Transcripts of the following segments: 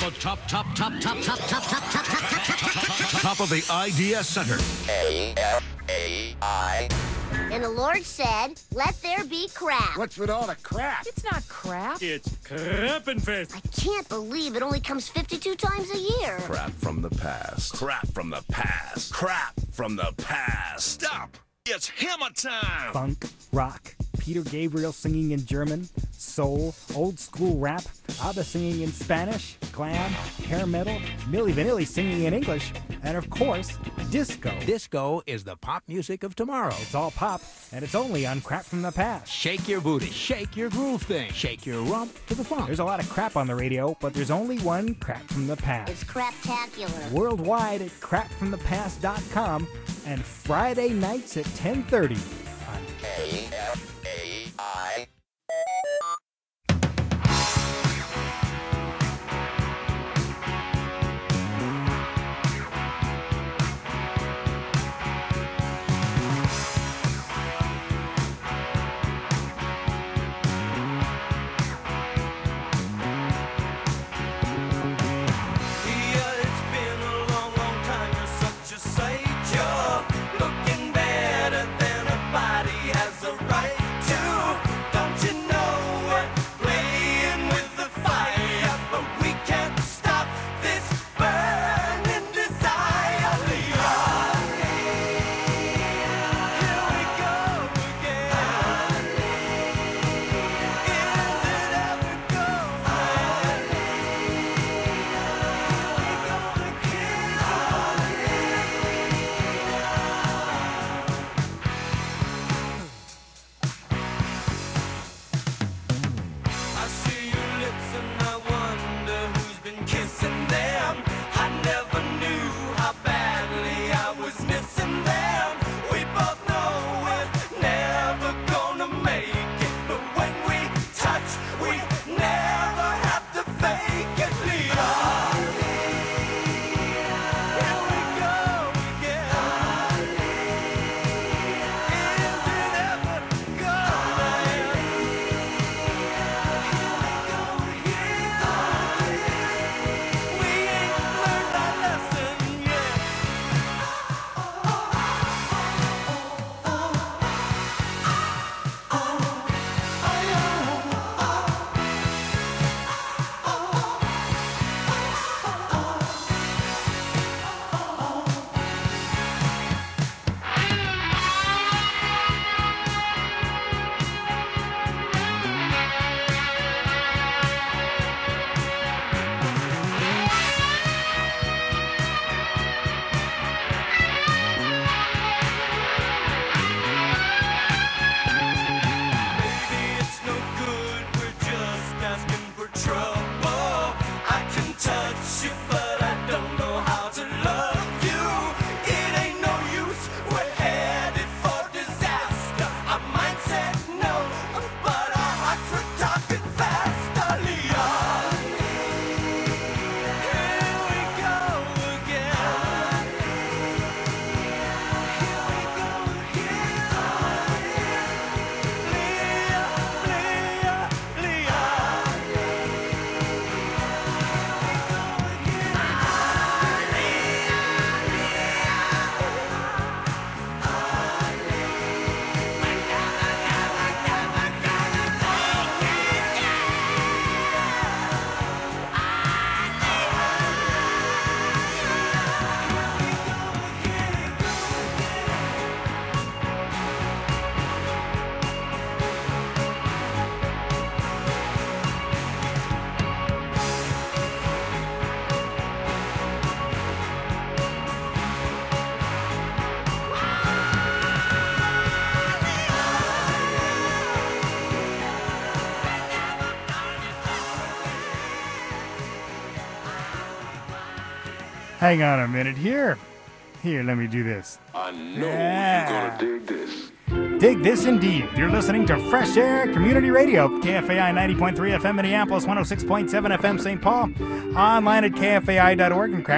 Top of the Idea Center. A-F-A-I. And the Lord said, let there be crap. What's with all the crap? It's not crap. It's Krappenfest. I can't believe it only comes 52 times a year. Crap from the past. Crap from the past. Crap from the past. Stop! It's hammer time! Funk, rock, Peter Gabriel singing in German, soul, old school rap, ABBA singing in Spanish, glam, hair metal, Milli Vanilli singing in English, and of course, disco. Disco is the pop music of tomorrow. It's all pop, and it's only on Crap from the Past. Shake your booty, shake your groove thing, shake your rump to the funk. There's a lot of crap on the radio, but there's only one Crap from the Past. It's craptacular. Worldwide at crapfromthepast.com and Friday nights at 10:30 on A-F-A-I. Hang on a minute here. Here, let me do this. I know you're gonna dig this. Dig this indeed. You're listening to Fresh Air Community Radio, KFAI 90.3 FM Minneapolis, 106.7 FM St. Paul, online at kfai.org and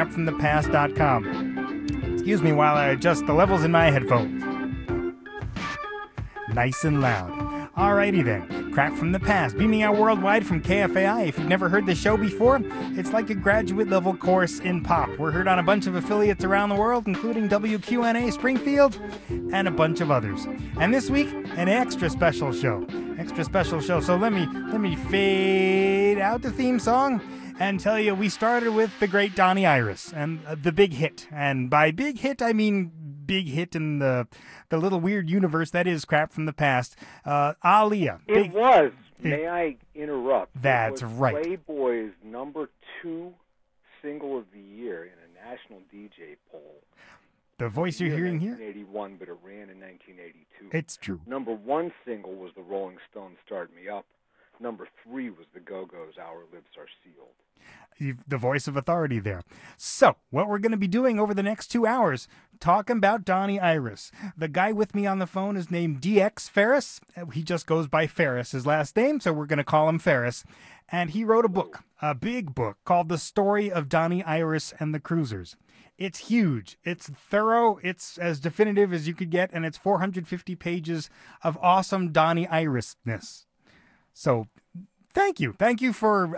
crapfromthepast.com. Excuse me while I adjust the levels in my headphones. Nice and loud. Alrighty then. Crap from the Past, beaming out worldwide from KFAI. If you've never heard the show before, it's like a graduate-level course in pop. We're heard on a bunch of affiliates around the world, including WQNA Springfield and a bunch of others. And this week, an extra special show. So let me fade out the theme song and tell you we started with the great Donnie Iris and the big hit. And by big hit, I mean big hit in the little weird universe that is Crap from the Past. Aaliyah. It was. May I interrupt? That's it was right. Playboy's #2 single of the year in a national DJ poll. The voice you're hearing here? 1981, but it ran in 1982. It's true. #1 single was the Rolling Stones' Start Me Up. #3 was the Go-Go's Our Lips Are Sealed. The voice of authority there. So, what we're going to be doing over the next 2 hours, talking about Donnie Iris. The guy with me on the phone is named DX Ferris. He just goes by Ferris, his last name, so we're going to call him Ferris. And he wrote a book, a big book, called The Story of Donnie Iris and the Cruisers. It's huge. It's thorough. It's as definitive as you could get, and it's 450 pages of awesome Donnie Iris-ness. So, thank you. Thank you for...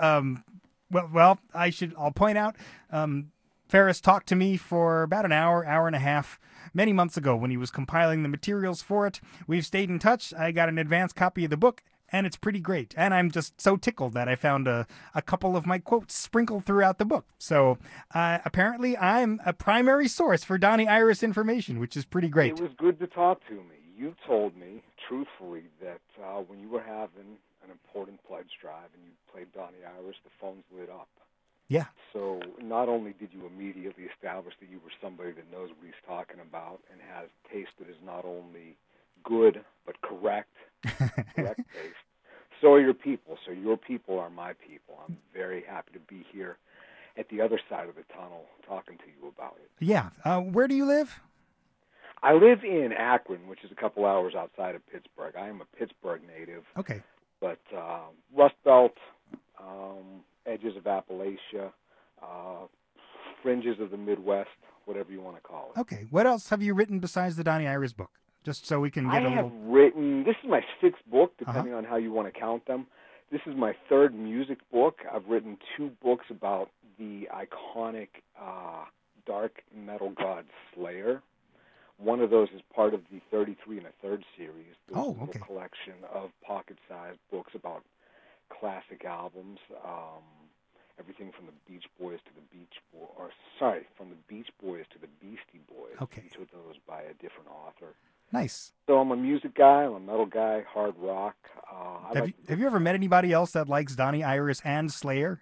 I'll point out, Ferris talked to me for about an hour and a half many months ago when he was compiling the materials for it. We've stayed in touch. I got an advance copy of the book, and it's pretty great. And I'm just so tickled that I found a couple of my quotes sprinkled throughout the book. So apparently I'm a primary source for Donnie Iris information, which is pretty great. It was good to talk to me. You told me, truthfully, that when you were having an important pledge drive and you played Donnie Iris, the phones lit up. Yeah. So not only did you immediately establish that you were somebody that knows what he's talking about and has taste that is not only good but correct taste, so are your people. So your people are my people. I'm very happy to be here at the other side of the tunnel talking to you about it. Yeah. Where do you live? I live in Akron, which is a couple hours outside of Pittsburgh. I am a Pittsburgh native. Okay. But Rust Belt, edges of Appalachia, fringes of the Midwest, whatever you want to call it. Okay. What else have you written besides the Donnie Iris book? Just so we can get a little... this is my 6th book, depending on how you want to count them. This is my 3rd music book. I've written 2 books about the iconic dark metal god Slayer. One of those is part of the 33 1/3 series. There's a little collection of pocket-sized books about classic albums, everything from the Beach Boys to the from the Beach Boys to the Beastie Boys. Okay. Each of those by a different author. Nice. So I'm a music guy, I'm a metal guy, hard rock. Have you ever met anybody else that likes Donnie Iris and Slayer?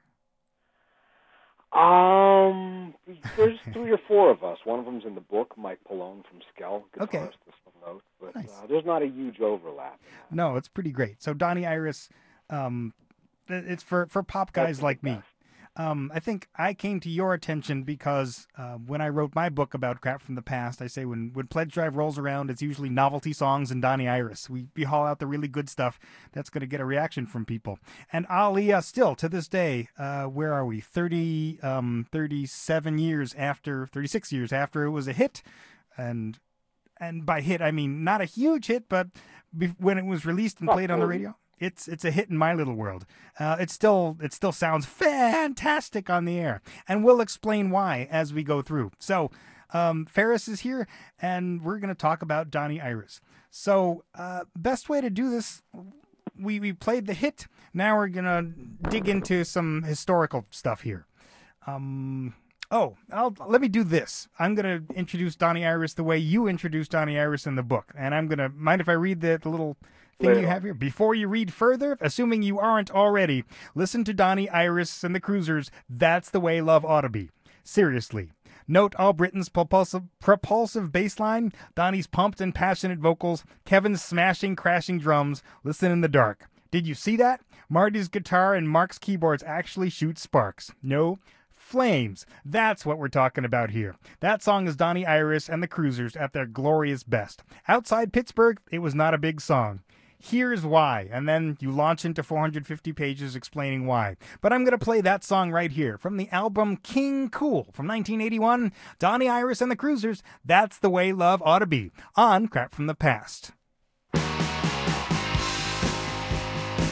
There's 3 or 4 of us. One of them's in the book, Mike Pallone from Skell, guitarist of some note. But nice. There's not a huge overlap. No, it's pretty great. So Donnie Iris, it's for pop guys like me. I think I came to your attention because when I wrote my book about Crap from the Past, I say when Pledge Drive rolls around, it's usually novelty songs and Donnie Iris. We haul out the really good stuff that's going to get a reaction from people. And Aaliyah, still to this day, where are we? 36 years after it was a hit. And by hit, I mean not a huge hit, but when it was released and played on the radio. It's a hit in my little world. It still sounds fantastic on the air, and we'll explain why as we go through. So, Ferris is here, and we're going to talk about Donnie Iris. So, best way to do this, we played the hit. Now we're going to dig into some historical stuff here. Let me do this. I'm going to introduce Donnie Iris the way you introduced Donnie Iris in the book, and I'm going to mind if I read the little thing you have here. Before you read further, assuming you aren't already, listen to Donnie Iris and the Cruisers. That's the way love ought to be. Seriously. Note all Britain's propulsive bass line, Donnie's pumped and passionate vocals, Kevin's smashing, crashing drums. Listen in the dark. Did you see that? Marty's guitar and Mark's keyboards actually shoot sparks. No, flames. That's what we're talking about here. That song is Donnie Iris and the Cruisers at their glorious best. Outside Pittsburgh, it was not a big song. Here's why, and then you launch into 450 pages explaining why. But I'm going to play that song right here from the album King Cool from 1981, Donnie Iris and the Cruisers, That's the Way Love Ought to Be, on Crap from the Past.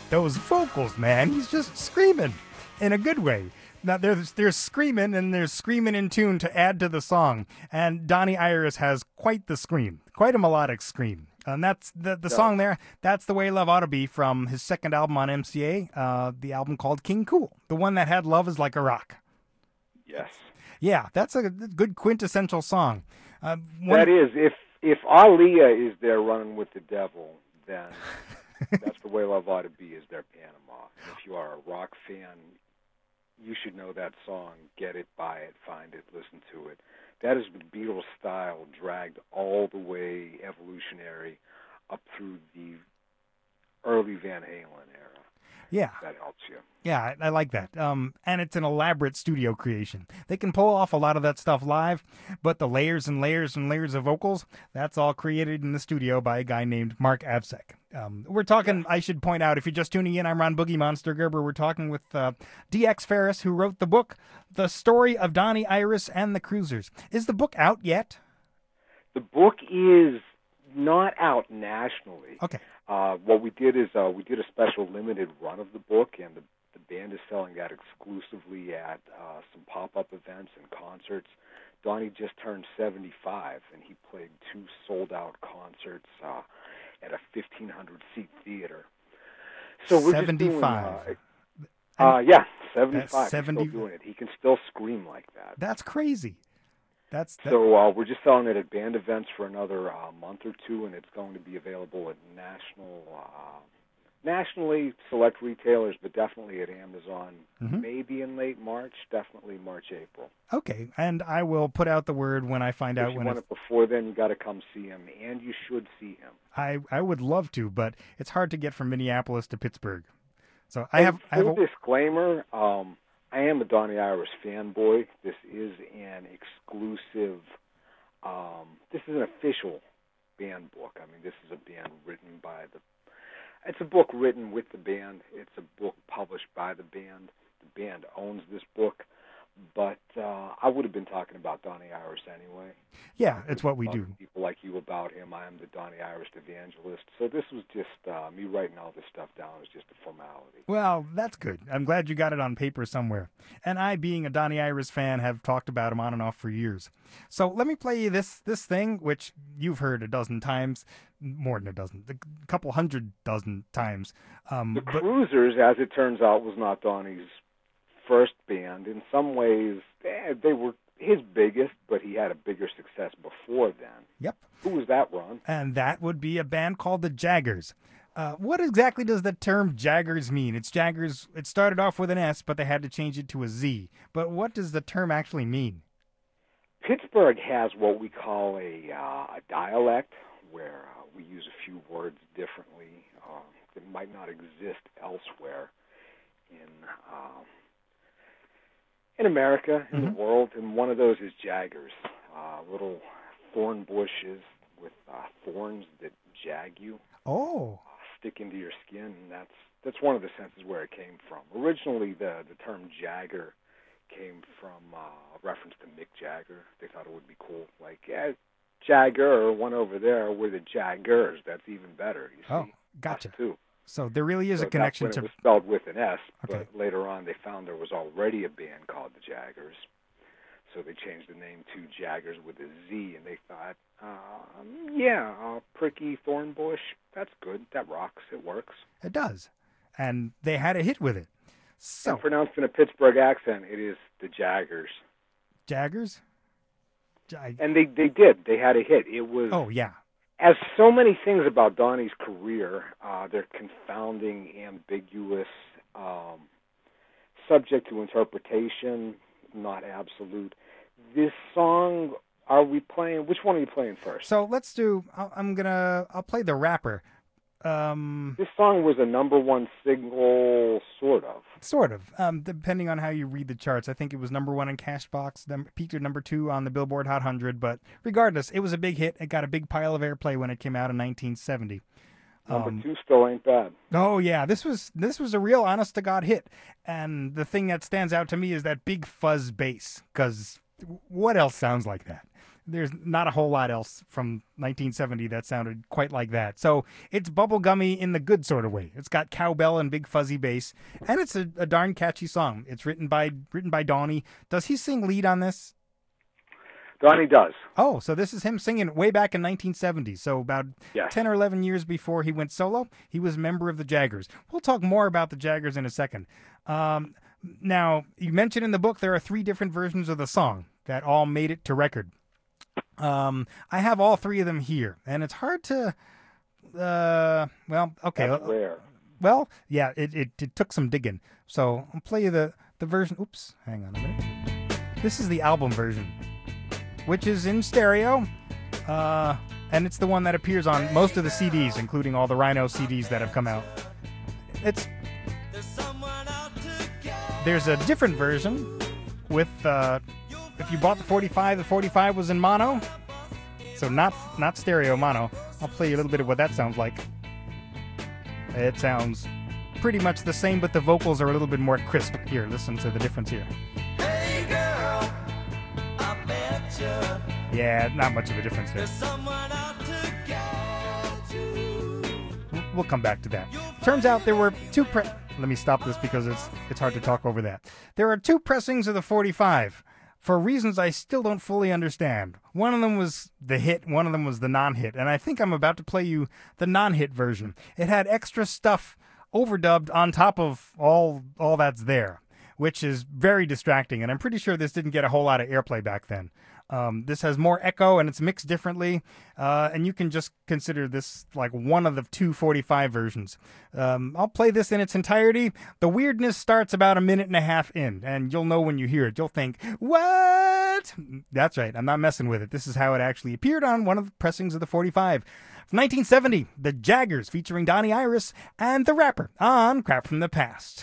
those vocals, man. He's just screaming in a good way. Now, there's screaming, and there's screaming in tune to add to the song. And Donnie Iris has quite the scream, quite a melodic scream. And that's the song there. That's The Way Love Ought to Be from his second album on MCA, the album called King Cool, the one that had Love Is Like a Rock. Yes. Yeah, that's a good quintessential song. That is, if Aaliyah is there running with the devil, then that's The Way Love Ought to Be is their Panama. And if you are a rock fan, you should know that song. Get it, buy it, find it, listen to it. That is the Beatles style, dragged all the way evolutionary up through the early Van Halen era. Yeah. That helps you. Yeah, I like that. And it's an elaborate studio creation. They can pull off a lot of that stuff live, but the layers and layers and layers of vocals, that's all created in the studio by a guy named Mark Avsek. We're talking, I should point out, if you're just tuning in, I'm Ron Boogie Monster Gerber. We're talking with D.X. Ferris, who wrote the book, The Story of Donnie Iris and the Cruisers. Is the book out yet? The book is not out nationally. Okay. What we did is we did a special limited run of the book, and the band is selling that exclusively at some pop-up events and concerts. Donnie just turned 75, and he played 2 sold-out concerts at a 1,500-seat theater. So we're 75. Just doing, yeah, 75. 70. He's still doing it. He can still scream like that. That's crazy. So we're just selling it at band events for another month or two, and it's going to be available at nationally select retailers, but definitely at Amazon, maybe in late March, definitely March, April. Okay, and I will put out the word when I find out If you when want it before then, you got to come see him, and you should see him. I would love to, but it's hard to get from Minneapolis to Pittsburgh. So full disclaimer, I am a Donnie Iris fanboy. This is an exclusive, this is an official band book. I mean, this is a band written by it's a book written with the band. It's a book published by the band. The band owns this book. But I would have been talking about Donnie Iris anyway. Yeah, it's what we do. People like you about him. I am the Donnie Iris evangelist. So this was just me writing all this stuff down. It was just a formality. Well, that's good. I'm glad you got it on paper somewhere. And I, being a Donnie Iris fan, have talked about him on and off for years. So let me play you this thing, which you've heard a dozen times, more than a dozen, a couple hundred dozen times. The Cruisers, as it turns out, was not Donnie's first band. In some ways, they were his biggest, but he had a bigger success before then. Yep. Who was that, Ron? And that would be a band called the Jaggers. What exactly does the term Jaggers mean? It's Jaggers. It started off with an S, but they had to change it to a Z. But what does the term actually mean? Pittsburgh has what we call a dialect, where we use a few words differently that might not exist elsewhere in America, in the world, and one of those is jaggers, little thorn bushes with thorns that jag you, stick into your skin, and that's one of the senses where it came from. Originally, the term jagger came from a reference to Mick Jagger. They thought it would be cool, like, yeah, Jagger, one over there, we're the Jaggers. That's even better, you see. Oh, gotcha. Us too. So there really is a connection that's when to... it was spelled with an S, Okay. but later on they found there was already a band called the Jaggers. So they changed the name to Jaggers with a Z, and they thought, pricky thorn bush, that's good, that rocks, it works. It does. And they had a hit with it. So, and pronounced in a Pittsburgh accent, it is the Jaggers. Jaggers? And they did. They had a hit. It was... Oh, yeah. As so many things about Donnie's career, they're confounding, ambiguous, subject to interpretation, not absolute. This song, are we playing? Which one are you playing first? So let's do. I'll play the rapper. This song was a #1 single, sort of. Sort of. Depending on how you read the charts. I think it was #1 in Cashbox, peaked at #2 on the Billboard Hot 100. But regardless, it was a big hit. It got a big pile of airplay when it came out in 1970. #2 still ain't bad. Oh yeah, this was a real honest to God hit. And the thing that stands out to me is that big fuzz bass. Because what else sounds like that? there's not a whole lot else from 1970 that sounded quite like that. So it's bubblegummy in the good sort of way. It's got cowbell and big fuzzy bass, and it's a darn catchy song. It's written by Donnie. Does he sing lead on this? Donnie does. Oh, so this is him singing way back in 1970. So about 10 or 11 years before he went solo, he was a member of the Jaggers. We'll talk more about the Jaggers in a second. Now, you mentioned in the book there are 3 different versions of the song that all made it to record. I have all 3 of them here, and it's hard to, well, okay. That's rare. Well, yeah, it took some digging. So I'll play you the version. Oops, hang on a minute. This is the album version, which is in stereo, and it's the one that appears on most of the CDs, including all the Rhino CDs that have come out. There's a different version with, if you bought the 45 was in mono, so not stereo, mono. I'll play you a little bit of what that sounds like. It sounds pretty much the same, but the vocals are a little bit more crisp. Here, listen to the difference here. Hey girl, I bet you. Yeah, not much of a difference there. There's someone out to get you. We'll come back to that. Turns out there were 2 let me stop this because it's hard to talk over that. There are 2 pressings of the 45 for reasons I still don't fully understand. One of them was the hit, one of them was the non-hit, and I think I'm about to play you the non-hit version. It had extra stuff overdubbed on top of all that's there, which is very distracting, and I'm pretty sure this didn't get a whole lot of airplay back then. This has more echo, and it's mixed differently, and you can just consider this like one of the 2 45 versions. I'll play this in its entirety. The weirdness starts about a minute and a half in, and you'll know when you hear it. You'll think, what? That's right, I'm not messing with it. This is how it actually appeared on one of the pressings of the 45. From 1970, the Jaggers featuring Donnie Iris and The Rapper on Crap from the Past.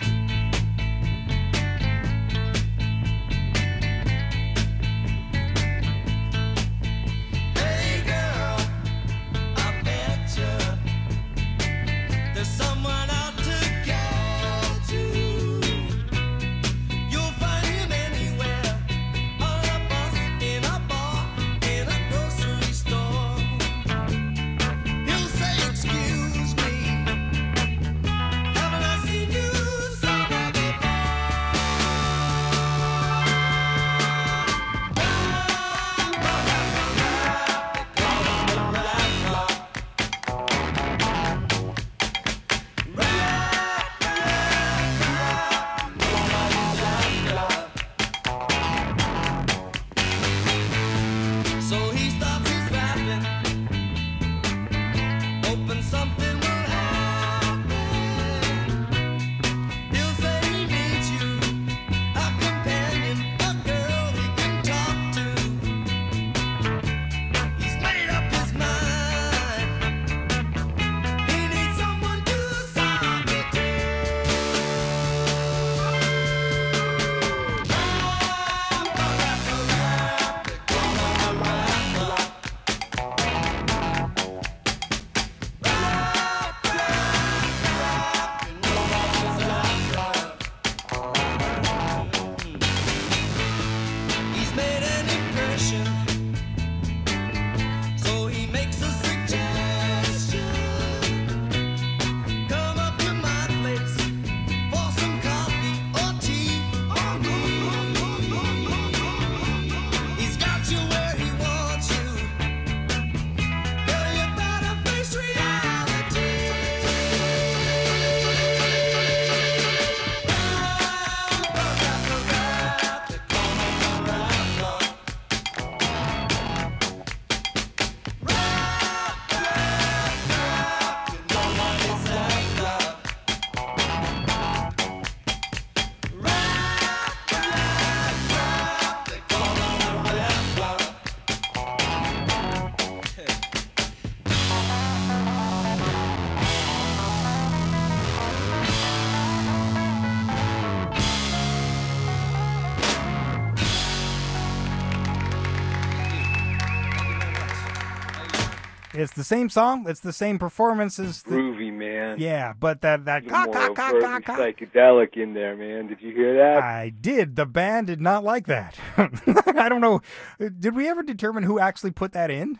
It's the same song. It's the same performances. Groovy man. Yeah, but that Even caw, more caw, caw, overtly caw, caw. psychedelic in there, man. Did you hear that? I did. The band did not like that. I don't know. Did we ever determine who actually put that in?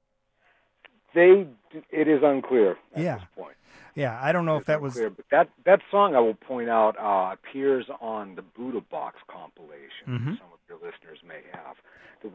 It is unclear at Yeah. this point. Yeah, I don't know if that was. Unclear, but that song, I will point out, appears on the Buddha Box compilation. Mhm. Some of your listeners may have. The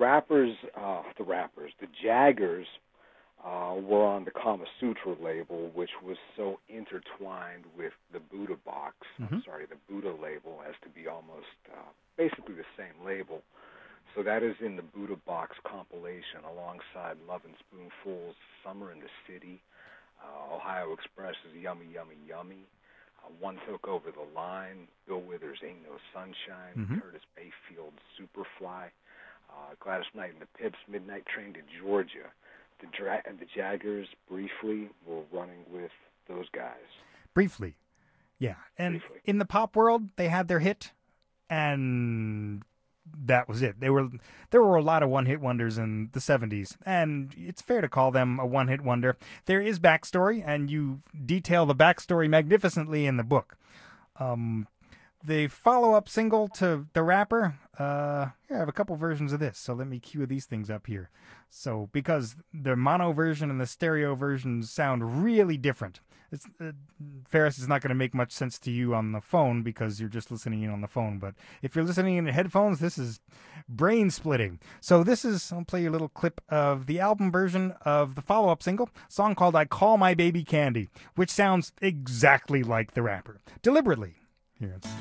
Jaggers were on the Kama Sutra label, which was so intertwined with the Buddha Box. Mhm. The Buddha label has to be almost basically the same label. So that is in the Buddha Box compilation alongside Love and Spoonful's Summer in the City, Ohio Express's Yummy, Yummy, Yummy, One Took Over the Line, Bill Withers' Ain't No Sunshine, Mhm. Curtis Mayfield's Superfly, Gladys Knight and the Pips' Midnight Train to Georgia. The Jaggers, briefly, were running with those guys. Briefly. Yeah. And Briefly. in the pop world, they had their hit, and that was it. There were a lot of one-hit wonders in the 70s, and it's fair to call them a one-hit wonder. There is backstory, and you detail the backstory magnificently in the book. The follow-up single to The Rapper, here I have a couple versions of this, so let me cue these things up here. So, because the mono version and the stereo versions sound really different. Ferris is not going to make much sense to you on the phone because you're just listening in on the phone, but if you're listening in headphones, this is brain-splitting. So I'll play you a little clip of the album version of the follow-up single, a song called I Call My Baby Candy, which sounds exactly like The Rapper. Deliberately. Here it's...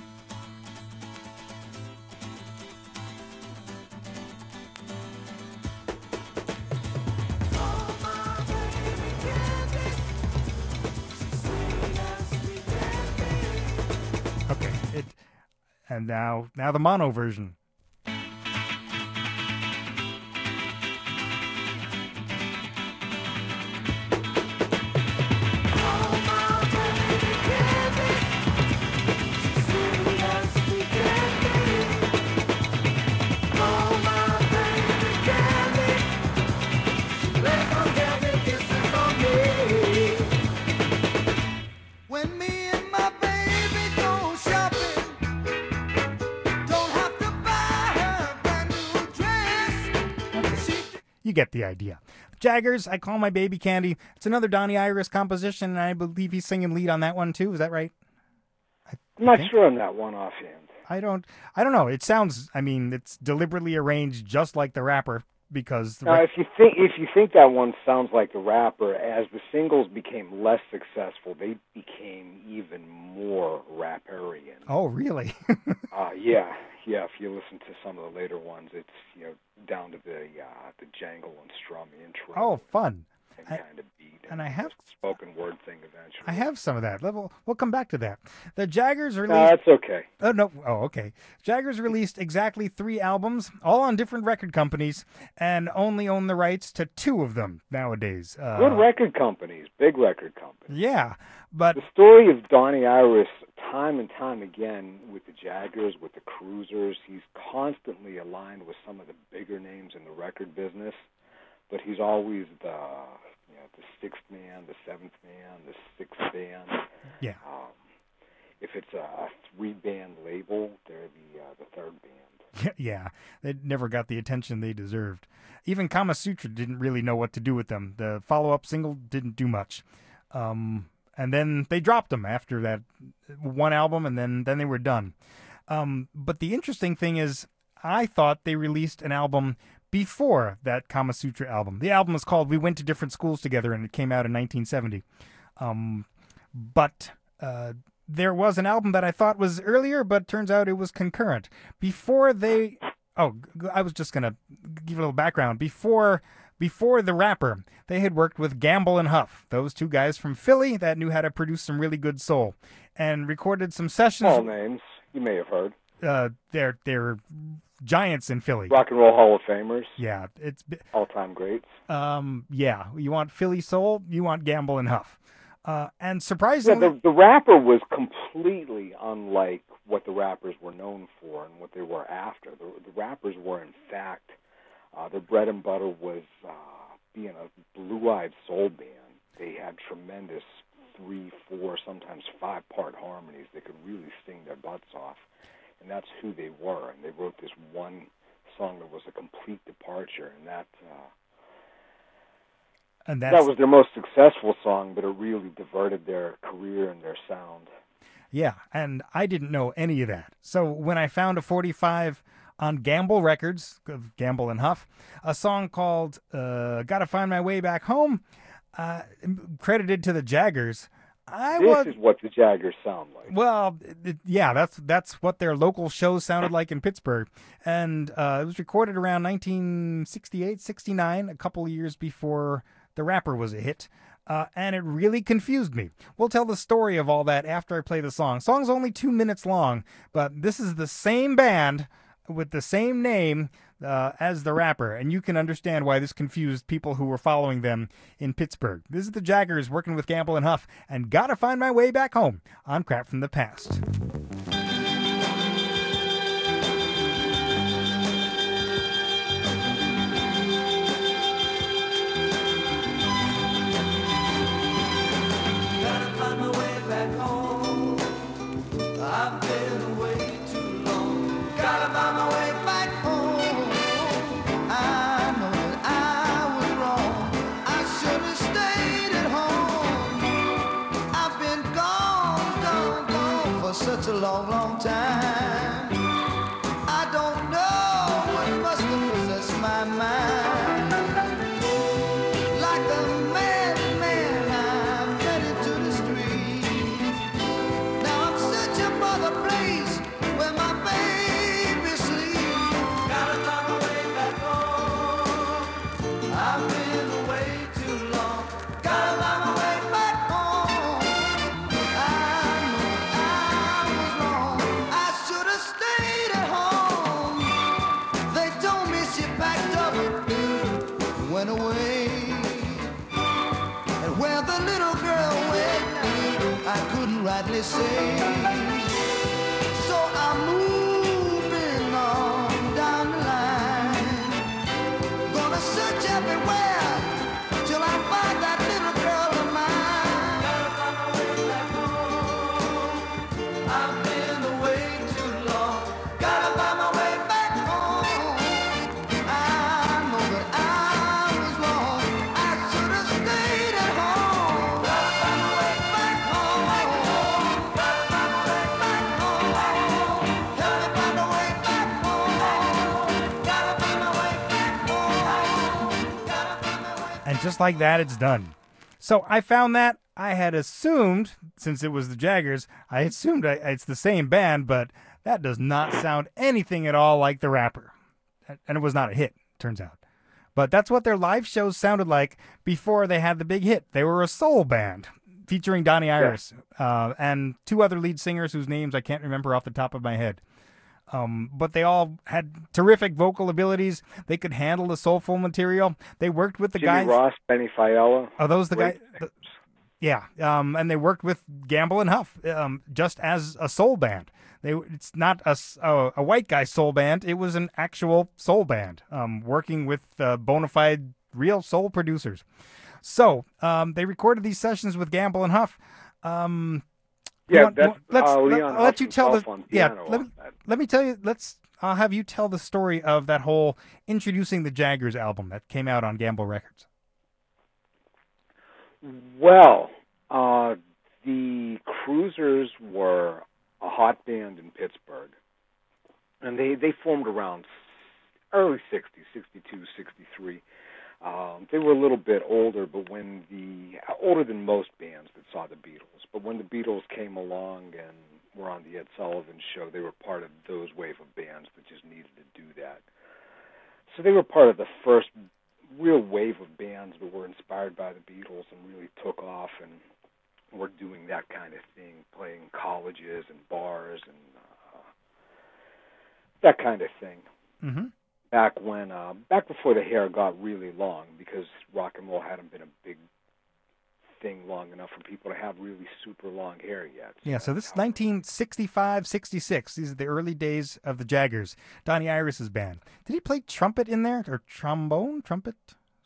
Okay, and now the mono version. When me and my baby go shopping, don't have to buy her a brand new dress. You get the idea. Jaggers, I Call My Baby Candy. It's another Donnie Iris composition, and I believe he's singing lead on that one too. Is that right? I'm not sure on that one offhand. I don't know. It sounds, it's deliberately arranged just like The Rapper because Now, if you think that one sounds like The Rapper, as the singles became less successful, they became even more rapperian. Oh, really? Yeah. If you listen to some of the later ones, it's down to the jangle and strum intro. Oh, fun. And kind of beat. And I have spoken word thing eventually. I have some of that. We'll come back to that. The Jaggers released. No, that's okay. Oh no. Oh, okay. Jaggers released exactly 3 albums, all on different record companies, and only own the rights to 2 of them nowadays. Good record companies, big record companies. Yeah, but the story of Donnie Iris, time and time again, with the Jaggers, with the Cruisers, he's constantly aligned with some of the bigger names in the record business, but he's always the sixth man, the seventh man, the sixth band. Yeah. If it's a 3-band label, they're the third band. Yeah, they never got the attention they deserved. Even Kama Sutra didn't really know what to do with them. The follow-up single didn't do much. And then they dropped them after that one album, and then they were done. But the interesting thing is, I thought they released an album before that Kama Sutra album. The album is called We Went to Different Schools Together, and it came out in 1970. But there was an album that I thought was earlier, but turns out it was concurrent. Before they... Oh, I was just going to give a little background. Before The Rapper, they had worked with Gamble and Huff, those 2 guys from Philly that knew how to produce some really good soul, and recorded some sessions. All names you may have heard. They're giants in Philly. Rock and Roll Hall of Famers. Yeah, it's all-time greats. Yeah, you want Philly soul, you want Gamble and Huff. And surprisingly, the Rapper was completely unlike what the Rappers were known for and what they were after. The Rappers were, in fact, their bread and butter was being a blue-eyed soul band. They had tremendous 3, 4, sometimes 5-part harmonies. They could really sing their butts off, and that's who they were. And they wrote this one song that was a complete departure, and that was their most successful song, but it really diverted their career and their sound. Yeah, and I didn't know any of that. So when I found a 45 on Gamble Records, of Gamble and Huff, a song called Gotta Find My Way Back Home, credited to the Jaggers, This is what the Jaggers sound like. Well, yeah, that's what their local shows sounded like in Pittsburgh. And it was recorded around 1968, 69, a couple of years before The Rapper was a hit. And it really confused me. We'll tell the story of all that after I play the song. Song's only 2 minutes long, but this is the same band with the same name as The Rapper, and you can understand why this confused people who were following them in Pittsburgh. This is the Jaggers working with Gamble and Huff, and Gotta Find My Way Back Home on Crap from the Past. Such a long, long time. I don't know what must have possessed my mind. Like a madman, I'm headed to the street. Now I'm searching for the place where my baby sleeps. Gotta find my way back home. I've been away too long. Gotta find my way back home. Away, and where the little girl went, I couldn't rightly say. So I'm moving on down the line, gonna search everywhere till I find that little girl of mine. I've been away too long. Gotta find my way back home. I know that I And just like that, it's done. So I found that. I had assumed, since it was the Jaggers, I assumed it's the same band, but that does not sound anything at all like The Rapper. And it was not a hit, turns out. But that's what their live shows sounded like before they had the big hit. They were a soul band featuring Donnie Iris and 2 other lead singers whose names I can't remember off the top of my head. But they all had terrific vocal abilities. They could handle the soulful material. They worked with the guys. Jimmy Ross, Benny Fiala. Are those the guys? Yeah. And they worked with Gamble and Huff just as a soul band. It's not a white guy soul band. It was an actual soul band working with bona fide real soul producers. So they recorded these sessions with Gamble and Huff. Let you tell the let me tell you. I'll have you tell the story of that whole Introducing the Jaggers album that came out on Gamble Records. Well, the Cruisers were a hot band in Pittsburgh, and they formed around early 60s, 62, 63. They were a little bit older, but older than most bands that saw the Beatles. But when the Beatles came along and were on the Ed Sullivan Show, they were part of those wave of bands that just needed to do that. So they were part of the first real wave of bands that were inspired by the Beatles and really took off and were doing that kind of thing, playing colleges and bars and that kind of thing. Mm-hmm. Back before the hair got really long, because rock and roll hadn't been a big thing long enough for people to have really super long hair yet. Yeah, so this is 1965, 66. These are the early days of the Jaggers, Donnie Iris's band. Did he play trumpet in there, or trombone? Trumpet?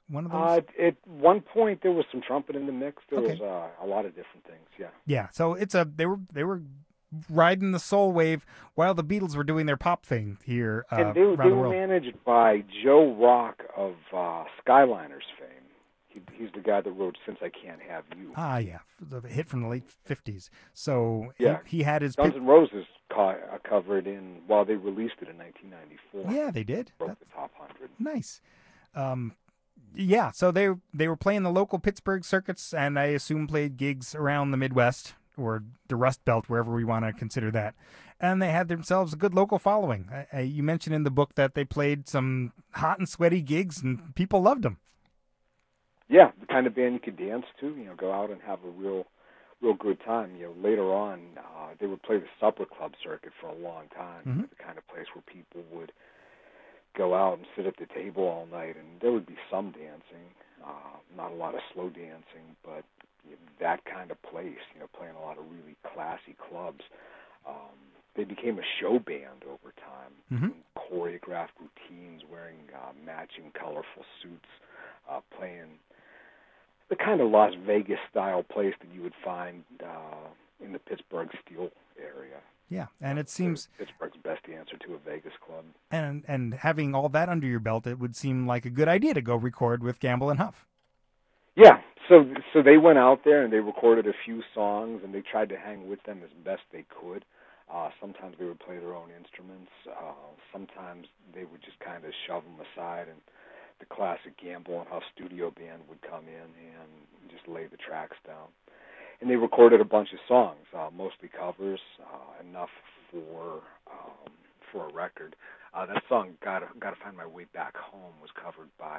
one of those? At one point, there was some trumpet in the mix. There Okay. was a lot of different things. Yeah. Yeah, so they were riding the soul wave while the Beatles were doing their pop thing here And they around the were world. managed by Joe Rock of Skyliners fame. He's the guy that wrote "Since I Can't Have You." Ah, yeah, the hit from the late 50s. So Yeah. he had his Guns N' Roses covered in while they released it in 1994. Yeah, they did. Broke the top 100. Nice. Yeah, so they were playing the local Pittsburgh circuits, and I assume played gigs around the Midwest or the Rust Belt, wherever we want to consider that. And they had themselves a good local following. You mentioned in the book that they played some hot and sweaty gigs, and people loved them. Yeah, the kind of band you could dance to. Go out and have a real good time. Later on, they would play the supper club circuit for a long time. Mm-hmm. The kind of place where people would go out and sit at the table all night, and there would be some dancing, not a lot of slow dancing, but that kind of place, playing a lot of really classy clubs. They became a show band over time, Mm-hmm. choreographed routines, wearing matching colorful suits, playing the kind of Las Vegas style place that you would find in the Pittsburgh Steel area. Yeah, and it seems Pittsburgh's best answer to a Vegas club. and having all that under your belt, it would seem like a good idea to go record with Gamble and Huff. Yeah, so they went out there and they recorded a few songs, and they tried to hang with them as best they could. Sometimes they would play their own instruments. Sometimes they would just kind of shove them aside, and the classic Gamble and Huff studio band would come in and just lay the tracks down. And they recorded a bunch of songs, mostly covers, enough for a record. That song, "Gotta Find My Way Back Home," was covered by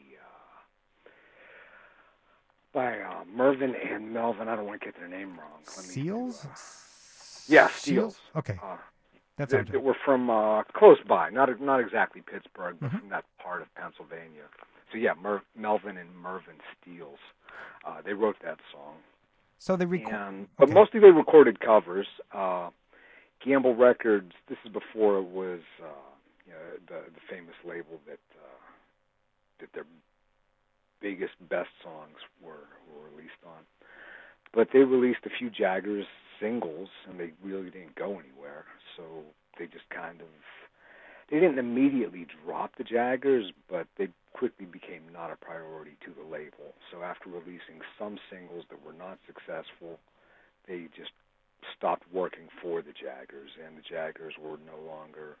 Mervyn and Melvin. I don't want to get their name wrong. Seals? Yeah, Steels. Okay. That They sounds right. were from close by, not exactly Pittsburgh, but Mm-hmm. from that part of Pennsylvania. So yeah, Melvin and Mervyn Steels. They wrote that song. So they But mostly they recorded covers. Gamble Records. This is before it was the famous label that their biggest, best songs were released on. But they released a few Jaggers singles, and they really didn't go anywhere. So they just they didn't immediately drop the Jaggers, but they quickly became not a priority to the label. So after releasing some singles that were not successful, they just stopped working for the Jaggers, and the Jaggers were no longer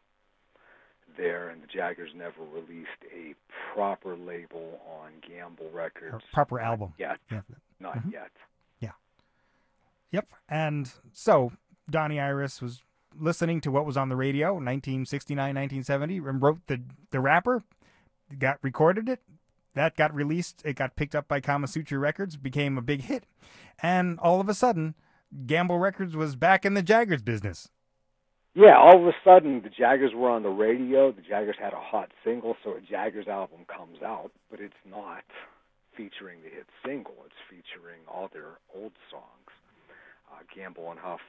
there, and the Jaggers never released a proper label on Gamble Records. Or proper album. Yet. Yeah. Not Mhm. yet. Yeah. Yep. And so Donnie Iris was listening to what was on the radio in 1969, 1970, and wrote the rapper, recorded it. That got released. It got picked up by Kama Sutra Records, became a big hit. And all of a sudden, Gamble Records was back in the Jaggers business. Yeah, all of a sudden, the Jaggers were on the radio. The Jaggers had a hot single, so a Jaggers album comes out, but it's not featuring the hit single. It's featuring all their old songs. Gamble and Huff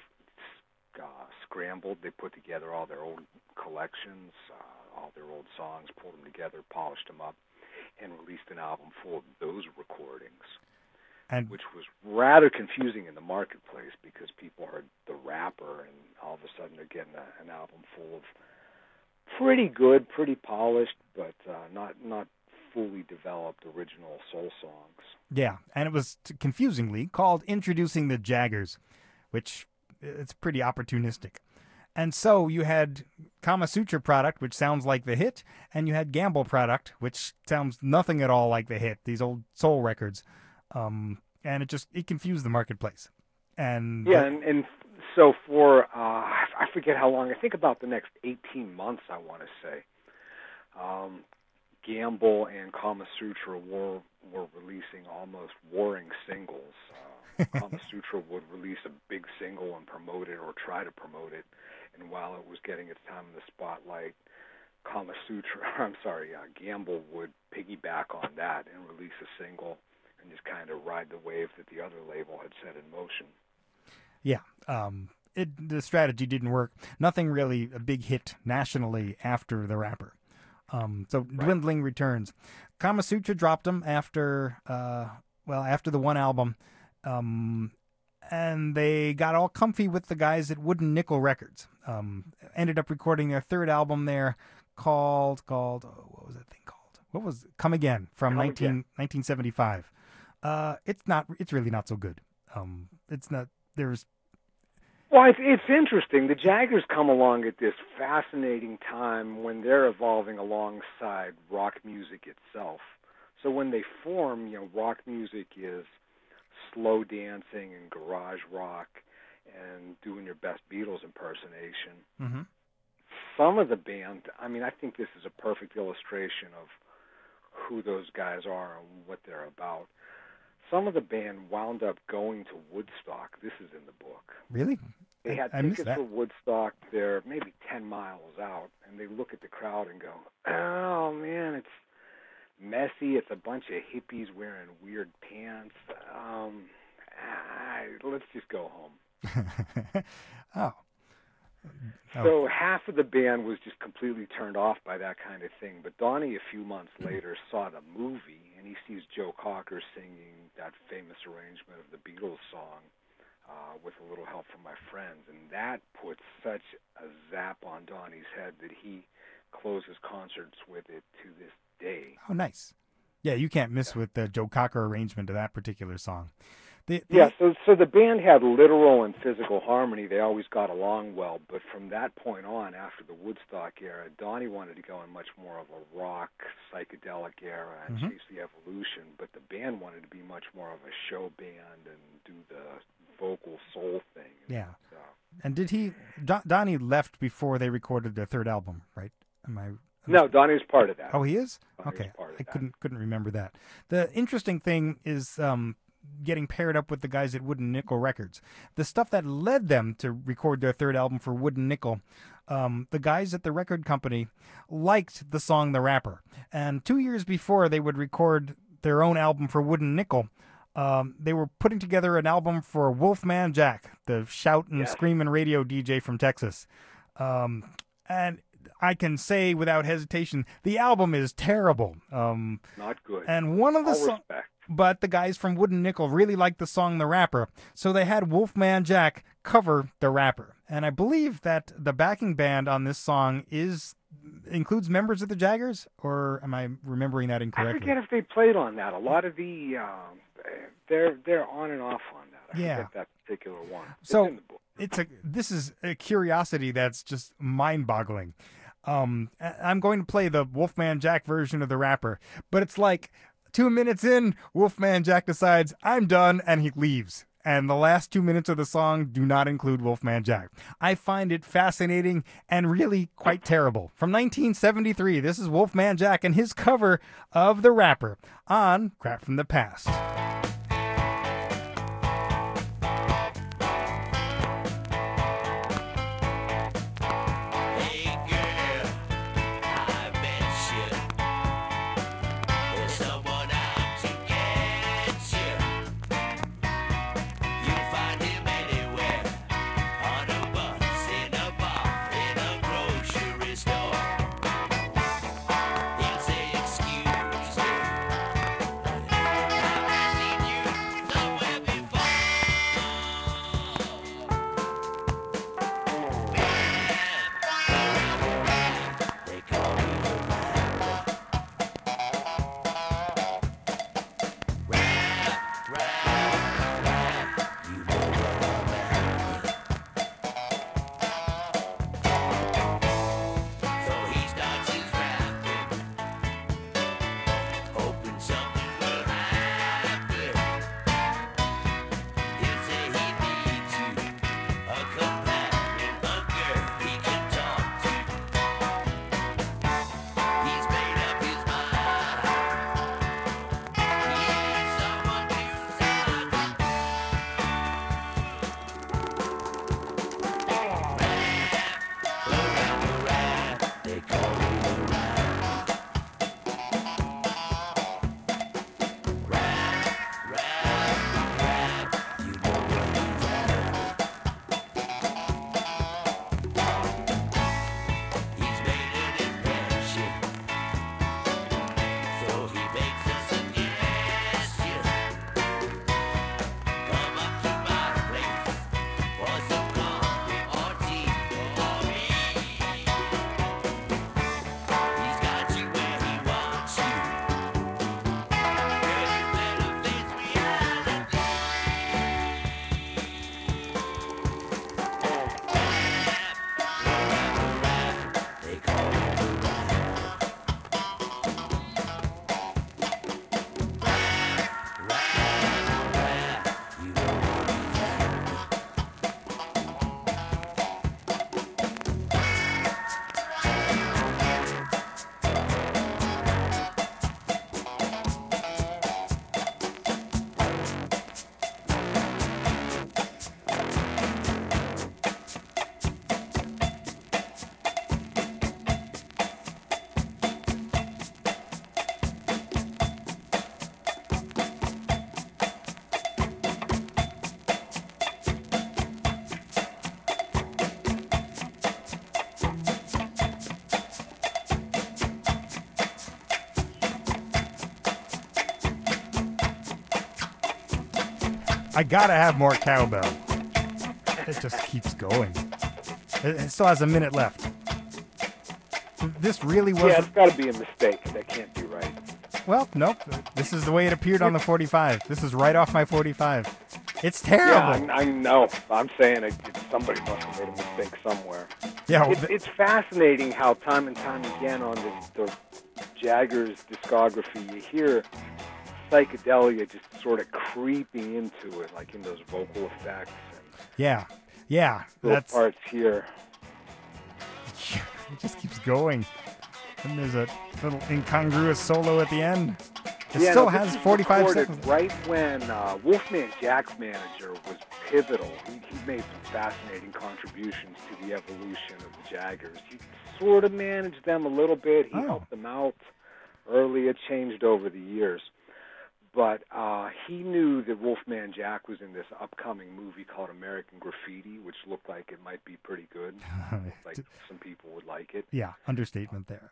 scrambled. They put together all their old collections, all their old songs, pulled them together, polished them up, and released an album full of those recordings, which was rather confusing in the marketplace because people heard the rapper, and all of a sudden they're getting an album full of pretty good, pretty polished, but not fully developed original soul songs. Yeah, and it was confusingly called Introducing the Jaggers, which it's pretty opportunistic. And so you had Kama Sutra product, which sounds like the hit, and you had Gamble product, which sounds nothing at all like the hit, these old soul records. And it confused the marketplace. And so for, I forget how long, I think about the next 18 months, I want to say, Gamble and Kama Sutra were releasing almost warring singles. Kama Sutra would release a big single and promote it or try to promote it, and while it was getting its time in the spotlight, Gamble would piggyback on that and release a single and just kind of ride the wave that the other label had set in motion. Yeah, the strategy didn't work. Nothing really a big hit nationally after the rapper. So dwindling returns. Kama Sutra dropped them after the one album, and they got all comfy with the guys at Wooden Nickel Records. Ended up recording their third album there called what was that thing called? What was Come Again from 1975. It's really not so good. It's not. Well, it's interesting. The Jaggers come along at this fascinating time when they're evolving alongside rock music itself. So when they form, rock music is slow dancing and garage rock and doing your best Beatles impersonation. Mm-hmm. Some of the band, I think this is a perfect illustration of who those guys are and what they're about. Some of the band wound up going to Woodstock. This is in the book. Really? They had tickets for Woodstock. They're maybe 10 miles out, and they look at the crowd and go, oh, man, it's messy. It's a bunch of hippies wearing weird pants. Let's just go home. Oh. So half of the band was just completely turned off by that kind of thing. But Donnie, a few months later, saw the movie, and he sees Joe Cocker singing that famous arrangement of the Beatles song, With a Little Help from My Friends. And that puts such a zap on Donnie's head that he closes concerts with it to this day. Oh, nice. Yeah, you can't miss with the Joe Cocker arrangement of that particular song. So the band had literal and physical harmony. They always got along well. But from that point on, after the Woodstock era, Donnie wanted to go in much more of a rock, psychedelic era and chase the evolution. But the band wanted to be much more of a show band and do the vocal soul thing. Yeah. And did Donnie left before they recorded their third album, right? No, Donnie's part of that. Oh, he is? Donnie's okay. part of I that. couldn't remember that. The interesting thing is getting paired up with the guys at Wooden Nickel Records. The stuff that led them to record their third album for Wooden Nickel, the guys at the record company liked the song The Rapper. And 2 years before they would record their own album for Wooden Nickel, they were putting together an album for Wolfman Jack, the shout and screaming radio DJ from Texas. And I can say without hesitation, the album is terrible. Not good. And one of the songs, but the guys from Wooden Nickel really liked the song The Rapper, so they had Wolfman Jack cover The Rapper. And I believe that the backing band on this song includes members of the Jaggers, or am I remembering that incorrectly? I forget if they played on that. A lot of the they're on and off on that. I forget that particular one. So it's in the book. This is a curiosity that's just mind-boggling. I'm going to play the Wolfman Jack version of The Rapper, but it's like 2 minutes in, Wolfman Jack decides, I'm done, and he leaves. And the last 2 minutes of the song do not include Wolfman Jack. I find it fascinating and really quite terrible. From 1973, this is Wolfman Jack and his cover of The Rapper on Crap from the Past. Excuse me. I gotta have more cowbell. It just keeps going. It still has a minute left. This really was... Yeah, it's got to be a mistake. That can't be right. Well, nope. This is the way it appeared on the 45. This is right off my 45. It's terrible. Yeah, I know. I'm saying somebody must have made a mistake somewhere. Yeah, it's fascinating how time and time again on the Jagger's discography, you hear psychedelia just sort of creeping into it, like in those vocal effects. And yeah. little parts here. It just keeps going. And there's a little incongruous solo at the end. It still has 45 seconds. Right when Wolfman Jack's manager was pivotal. He made some fascinating contributions to the evolution of the Jaggers. He sort of managed them a little bit. He helped them out early. It changed over the years. But he knew that Wolfman Jack was in this upcoming movie called American Graffiti, which looked like it might be pretty good. Like some people would like it. Yeah, understatement there.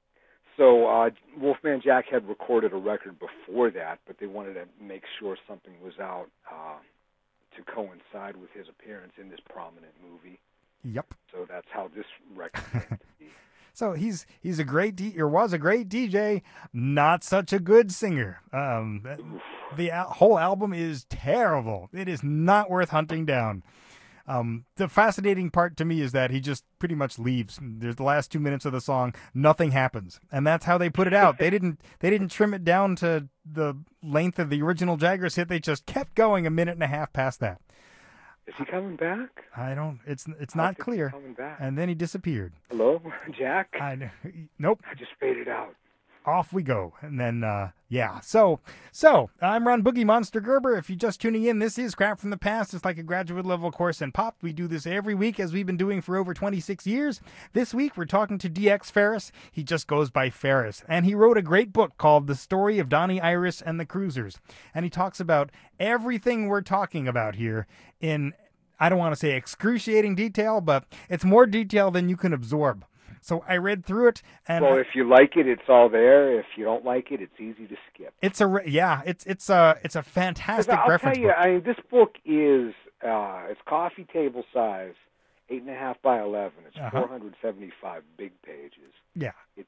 So Wolfman Jack had recorded a record before that, but they wanted to make sure something was out to coincide with his appearance in this prominent movie. Yep. So that's how this record came to be. So he's a great was a great DJ, not such a good singer. The whole album is terrible. It is not worth hunting down. The fascinating part to me is that he just pretty much leaves. There's the last 2 minutes of the song, nothing happens, and that's how they put it out. They didn't trim it down to the length of the original Jaggers hit. They just kept going a minute and a half past that. Is he coming back? I don't. It's not clear. He's coming back. And then he disappeared. Hello, Jack? Nope. I just faded out. Off we go. And then, yeah. So I'm Ron Boogie Monster Gerber. If you're just tuning in, this is Crap from the Past. It's like a graduate level course in pop. We do this every week, as we've been doing for over 26 years. This week, we're talking to DX Ferris. He just goes by Ferris. And he wrote a great book called The Story of Donnie Iris and the Cruisers. And he talks about everything we're talking about here in, I don't want to say excruciating detail, but it's more detail than you can absorb. So I read through it, and well, if you like it, it's all there. If you don't like it, it's easy to skip. It's a fantastic I'll reference tell you, book. I mean, this book is it's coffee table size, 8.5 by 11. It's 475 big pages. Yeah, it's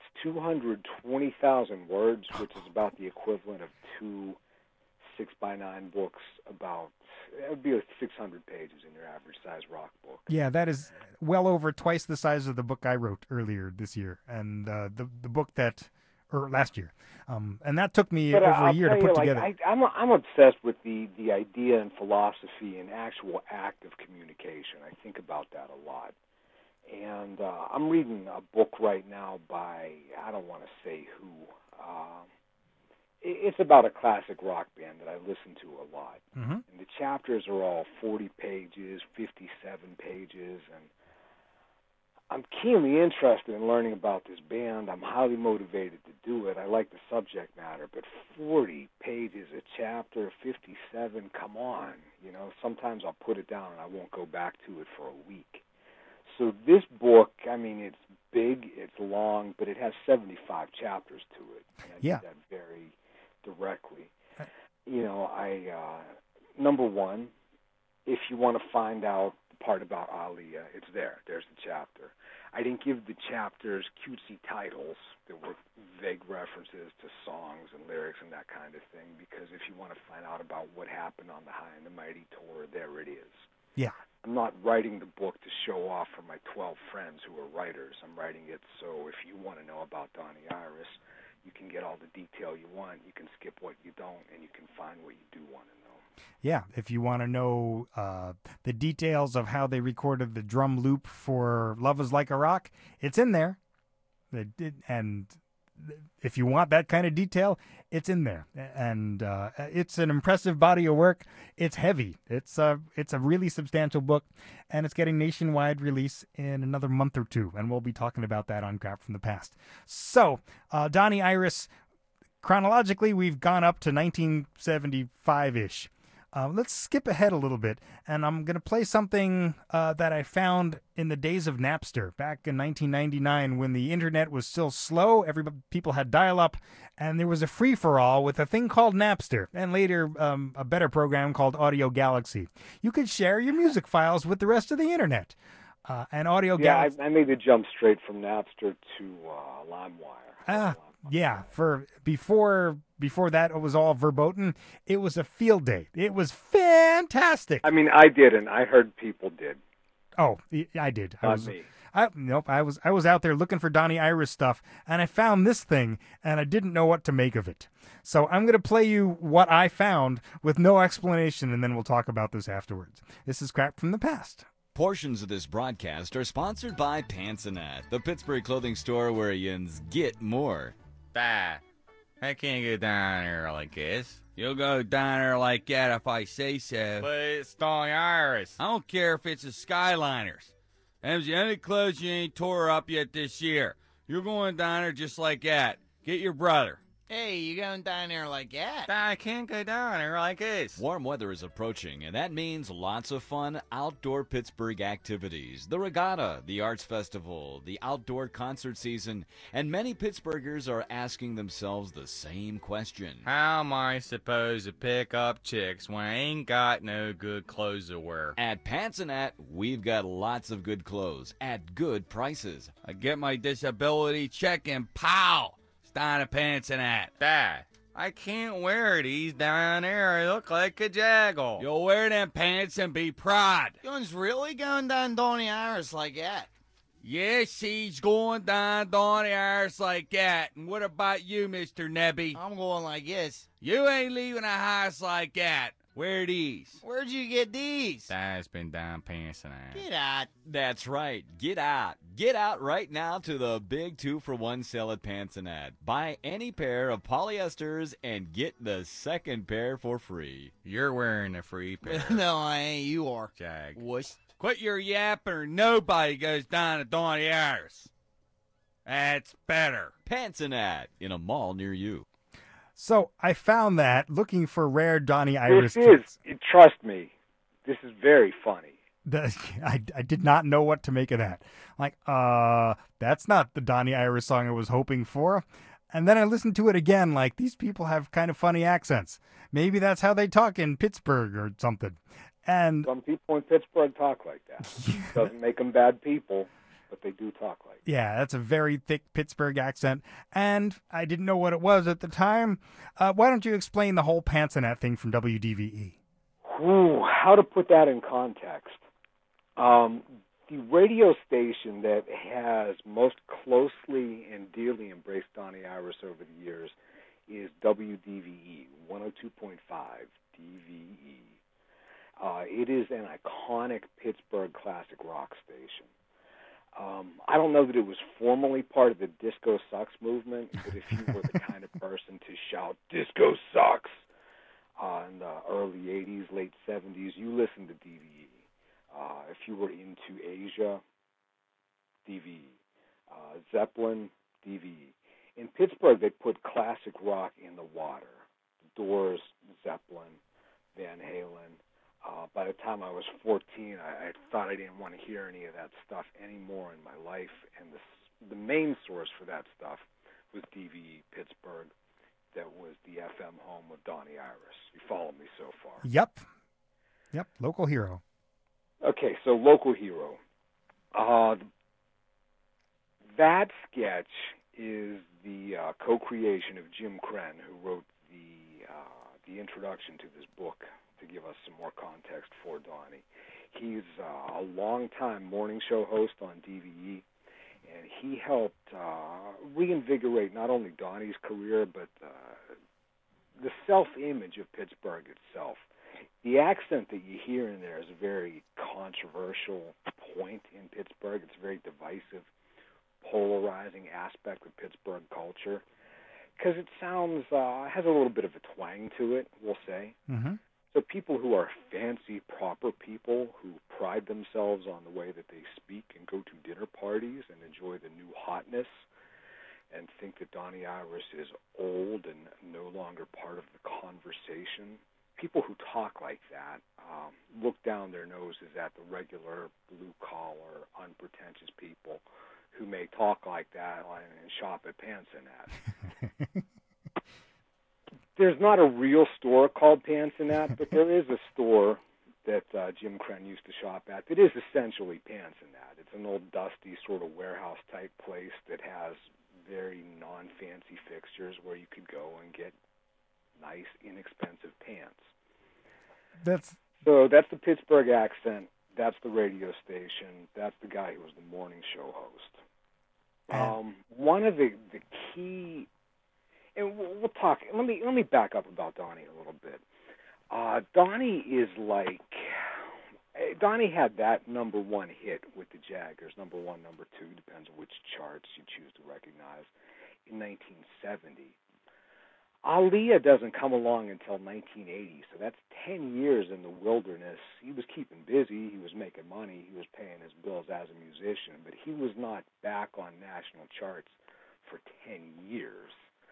220,000 words, which is about the equivalent of 2 6x9 books. It would be like 600 pages in your average size rock book. Yeah, that is well over twice the size of the book I wrote earlier this year, and the book last year, and that took me over a year to put together. I'm obsessed with the idea and philosophy and actual act of communication. I think about that a lot, and I'm reading a book right now by, I don't want to say who. It's about a classic rock band that I listen to a lot. Mm-hmm. And the chapters are all 40 pages, 57 pages, and I'm keenly interested in learning about this band. I'm highly motivated to do it. I like the subject matter, but 40 pages a chapter, 57, come on. You know, sometimes I'll put it down and I won't go back to it for a week. So this book, I mean, it's big, it's long, but it has 75 chapters to it. And I did that very directly. You know, number one, if you want to find out the part about Aaliyah, it's there. There's the chapter. I didn't give the chapters cutesy titles that were vague references to songs and lyrics and that kind of thing, because if you want to find out about what happened on the High and the Mighty tour, there it is. Yeah. I'm not writing the book to show off for my 12 friends who are writers. I'm writing it so if you want to know about Donnie Iris, you can get all the detail you want. You can skip what you don't, and you can find what you do want to know. Yeah, if you want to know the details of how they recorded the drum loop for Love Is Like a Rock, it's in there. And if you want that kind of detail, it's in there. And it's an impressive body of work. It's heavy. It's a really substantial book, and it's getting nationwide release in another month or two, and we'll be talking about that on Crap from the Past. So, Donnie Iris, chronologically, we've gone up to 1975-ish. Let's skip ahead a little bit, and I'm going to play something that I found in the days of Napster back in 1999 when the internet was still slow. People had dial-up, and there was a free-for-all with a thing called Napster, and later a better program called Audio Galaxy. You could share your music files with the rest of the internet. And Audio Galaxy. I made the jump straight from Napster to LimeWire. Yeah, before that it was all verboten. It was a field day. It was fantastic. I mean, I didn't. I heard people did. Oh, I did. Not me. Nope. I was out there looking for Donnie Iris stuff, and I found this thing, and I didn't know what to make of it. So I'm going to play you what I found with no explanation, and then we'll talk about this afterwards. This is Crap from the Past. Portions of this broadcast are sponsored by Pansonet, the Pittsburgh clothing store where yins get more. Bah, I can't go down there like this. You'll go down there like that if I say so. But it's Donnie Iris. I don't care if it's a Skyliners. Them's the only clothes you ain't tore up yet this year. You're going down there just like that. Get your brother. Hey, you going down there like that? I can't go down there like this. Warm weather is approaching, and that means lots of fun outdoor Pittsburgh activities. The regatta, the arts festival, the outdoor concert season, and many Pittsburghers are asking themselves the same question. How am I supposed to pick up chicks when I ain't got no good clothes to wear? At Pansonet, we've got lots of good clothes at good prices. I get my disability check and pow! Down a pants and hat. Dad, I can't wear these down there. I look like a jaggle. You'll wear them pants and be proud. Young's really going down Donnie Iris like that? Yes, he's going down Donnie Iris like that. And what about you, Mr. Nebby? I'm going like this. You ain't leaving a house like that. Wear these. Where'd you get these? Dad's been down pants and hat. Get out. That's right. Get out. Get out right now to the big 2-for-1 sale at Pansonet. Buy any pair of polyesters and get the second pair for free. You're wearing a free pair. No, I ain't. You are. Jag. Wuss. Quit your yapping or nobody goes down to Donnie Iris. That's better. Pansonet in a mall near you. So I found that looking for rare Donnie Iris. Trust me, this is very funny. I did not know what to make of that. Like, that's not the Donnie Iris song I was hoping for. And then I listened to it again, like, these people have kind of funny accents. Maybe that's how they talk in Pittsburgh or something. And some people in Pittsburgh talk like that. Doesn't make them bad people, but they do talk like that. Yeah, that's a very thick Pittsburgh accent. And I didn't know what it was at the time. Why don't you explain the whole Pansonet thing from WDVE? Ooh, how to put that in context? The radio station that has most closely and dearly embraced Donnie Iris over the years is WDVE, 102.5 DVE. It is an iconic Pittsburgh classic rock station. I don't know that it was formally part of the Disco Sucks movement, but if you were the kind of person to shout, "Disco sucks," in the early 80s, late 70s, you listened to DVE. If you were into Asia, DVE. Zeppelin, DVE. In Pittsburgh, they put classic rock in the water. The Doors, Zeppelin, Van Halen. By the time I was 14, I thought I didn't want to hear any of that stuff anymore in my life, and the main source for that stuff was DVE Pittsburgh. That was the FM home of Donnie Iris. You follow me so far? Yep, local hero. Okay, so local hero. That sketch is the co-creation of Jim Krenn, who wrote the introduction to this book to give us some more context for Donnie. He's a long-time morning show host on DVE, and he helped reinvigorate not only Donnie's career, but the self-image of Pittsburgh itself. The accent that you hear in there is a very controversial point in Pittsburgh. It's a very divisive, polarizing aspect of Pittsburgh culture because it sounds, has a little bit of a twang to it, we'll say. Mm-hmm. So people who are fancy, proper people who pride themselves on the way that they speak and go to dinner parties and enjoy the new hotness and think that Donnie Iris is old and no longer part of the conversation, people who talk like that look down their noses at the regular blue-collar, unpretentious people who may talk like that and shop at Pansinat. There's not a real store called Pansinat, but there is a store that Jim Krenn used to shop at that is essentially Pansinat. It's an old, dusty sort of warehouse-type place that has very non-fancy fixtures where you could go and get nice, inexpensive pants. So that's the Pittsburgh accent. That's the radio station. That's the guy who was the morning show host. One of the key, and we'll talk. Let me back up about Donnie a little bit. Donnie had that number one hit with the Jaggers, number one, number two, depends on which charts you choose to recognize, in 1970. Aaliyah doesn't come along until 1980, so that's 10 years in the wilderness. He was keeping busy, he was making money, he was paying his bills as a musician, but he was not back on national charts for 10 years.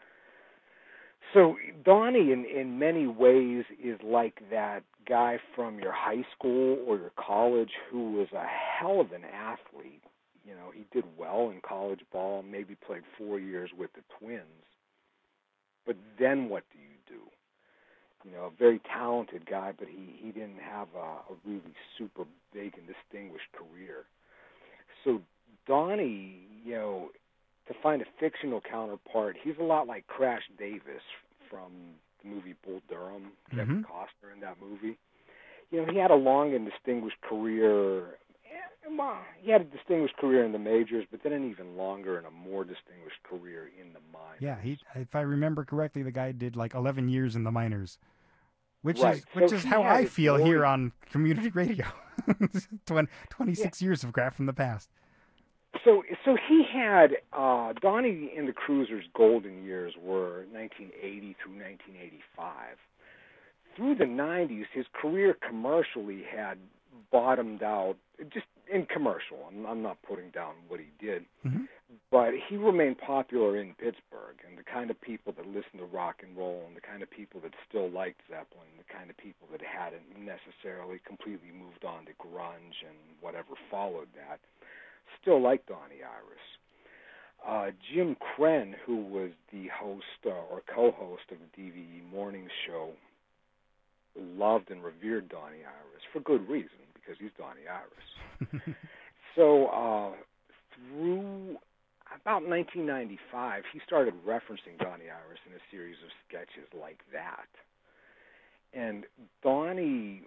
So Donnie, in many ways, is like that guy from your high school or your college who was a hell of an athlete. You know, he did well in college ball, maybe played 4 years with the Twins. But then what do you do? You know, a very talented guy, but he didn't have a really super big and distinguished career. So Donnie, you know, to find a fictional counterpart, he's a lot like Crash Davis from the movie Bull Durham, Kevin Costner in that movie. You know, he had a long and distinguished career. He had a distinguished career in the majors, but then an even longer and a more distinguished career in the minors. Yeah, if I remember correctly, the guy did like 11 years in the minors, which is how I feel here on community radio. 26 years of crap from the past. So he had Donnie and the Cruisers' golden years were 1980 through 1985. Through the 90s, his career commercially had bottomed out, just in commercial. I'm not putting down what he did, but he remained popular in Pittsburgh, and the kind of people that listened to rock and roll, and the kind of people that still liked Zeppelin, the kind of people that hadn't necessarily completely moved on to grunge and whatever followed that, still liked Donnie Iris. Jim Krenn, who was the host or co-host of the DVE morning show, loved and revered Donnie Iris for good reason, because he's Donnie Iris. So through about 1995, he started referencing Donnie Iris in a series of sketches like that. And Donnie,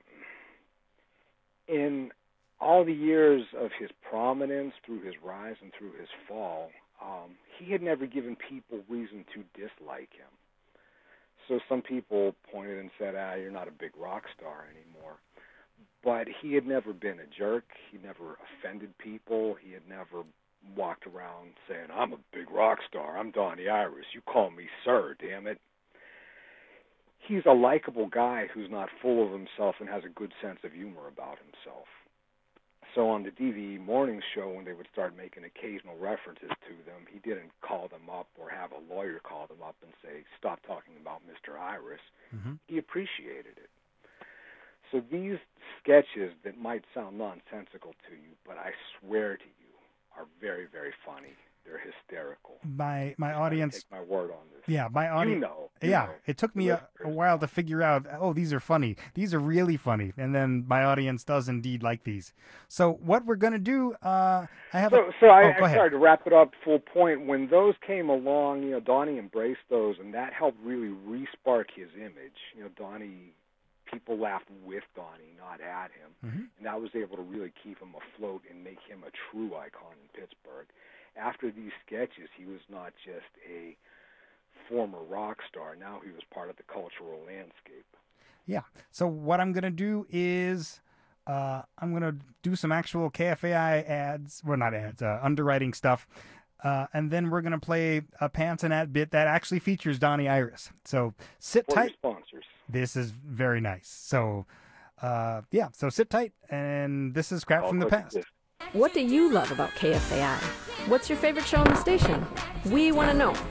in all the years of his prominence, through his rise and through his fall, he had never given people reason to dislike him. So some people pointed and said, you're not a big rock star anymore. But he had never been a jerk. He never offended people. He had never walked around saying, I'm a big rock star. I'm Donnie Iris. You call me sir, damn it. He's a likable guy who's not full of himself and has a good sense of humor about himself. So on the DVE morning show, when they would start making occasional references to them, he didn't call them up or have a lawyer call them up and say, stop talking about Mr. Iris. He appreciated it. So these sketches that might sound nonsensical to you, but I swear to you, are very, very funny. They're hysterical. My audience. Take my word on this. Yeah, my audience. You know. It took me a while to figure out. Oh, these are funny. These are really funny. And then my audience does indeed like these. So what we're gonna do? I have. Go ahead. Sorry to wrap it up. Full point. When those came along, you know, Donnie embraced those, and that helped really re-spark his image. You know, Donnie. People laughed with Donnie, not at him. And that was able to really keep him afloat and make him a true icon in Pittsburgh. After these sketches, he was not just a former rock star. Now he was part of the cultural landscape. Yeah. So what I'm going to do is I'm going to do some actual KFAI ads. Well, not ads, underwriting stuff. And then we're going to play a Pansinat bit that actually features Donnie Iris. So sit tight. Sponsors. This is very nice. So, so sit tight, and this is Crap from the Past. What do you love about KFAI? What's your favorite show on the station? We want to know.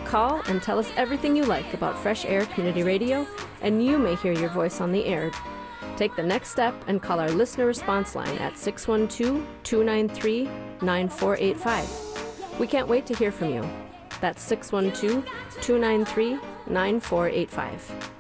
Call and tell us everything you like about Fresh Air Community Radio, and you may hear your voice on the air. Take the next step and call our listener response line at 612-293-9485. We can't wait to hear from you. That's 612-293-9485.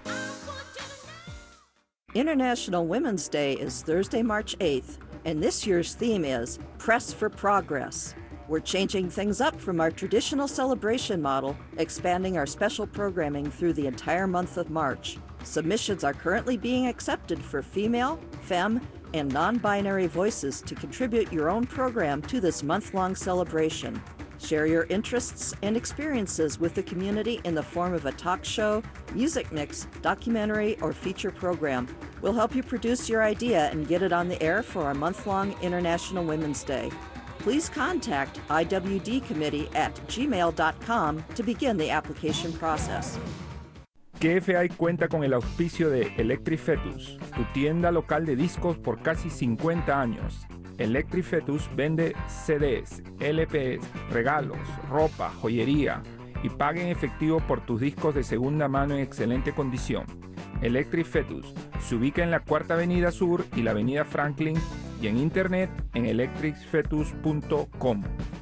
International Women's Day is Thursday, March 8th, and this year's theme is Press for Progress. We're changing things up from our traditional celebration model, expanding our special programming through the entire month of March. Submissions are currently being accepted for female, femme, and non-binary voices to contribute your own program to this month-long celebration. Share your interests and experiences with the community in the form of a talk show, music mix, documentary, or feature program. We'll help you produce your idea and get it on the air for our month-long International Women's Day. Please contact iwdcommittee@gmail.com to begin the application process. KFI cuenta con el auspicio de Electric Fetus, tu tienda local de discos por casi 50 años. Electric Fetus vende CDs, LPs, regalos, ropa, joyería y paga en efectivo por tus discos de segunda mano en excelente condición. Electric Fetus se ubica en la 4ª Avenida Sur y la Avenida Franklin y en internet en electricfetus.com.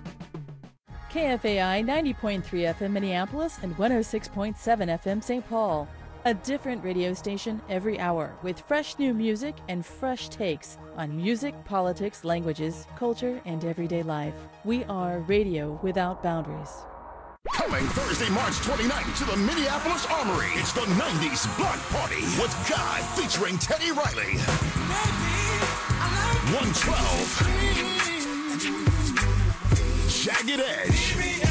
KFAI 90.3 FM Minneapolis and 106.7 FM St. Paul. A different radio station every hour with fresh new music and fresh takes on music, politics, languages, culture, and everyday life. We are radio without boundaries. Coming Thursday, March 29th to the Minneapolis Armory. It's the 90s Block Party with God featuring Teddy Riley. 112. Jagged Edge.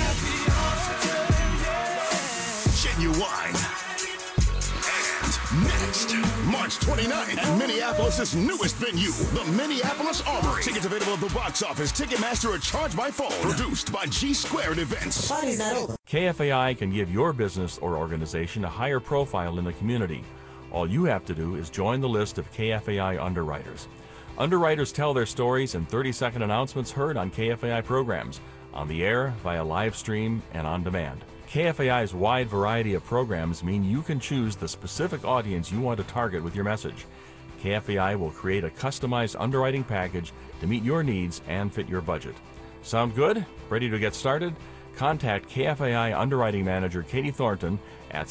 Genuine. And next, March 29th at Minneapolis' newest venue, the Minneapolis Armory. Tickets available at the box office, Ticketmaster, or charge by phone. Produced by G Squared Events. KFAI can give your business or organization a higher profile in the community. All you have to do is join the list of KFAI underwriters. Underwriters tell their stories in 30-second announcements heard on KFAI programs, on the air, via live stream, and on demand. KFAI's wide variety of programs mean you can choose the specific audience you want to target with your message. KFAI will create a customized underwriting package to meet your needs and fit your budget. Sound good? Ready to get started? Contact KFAI Underwriting Manager Katie Thornton at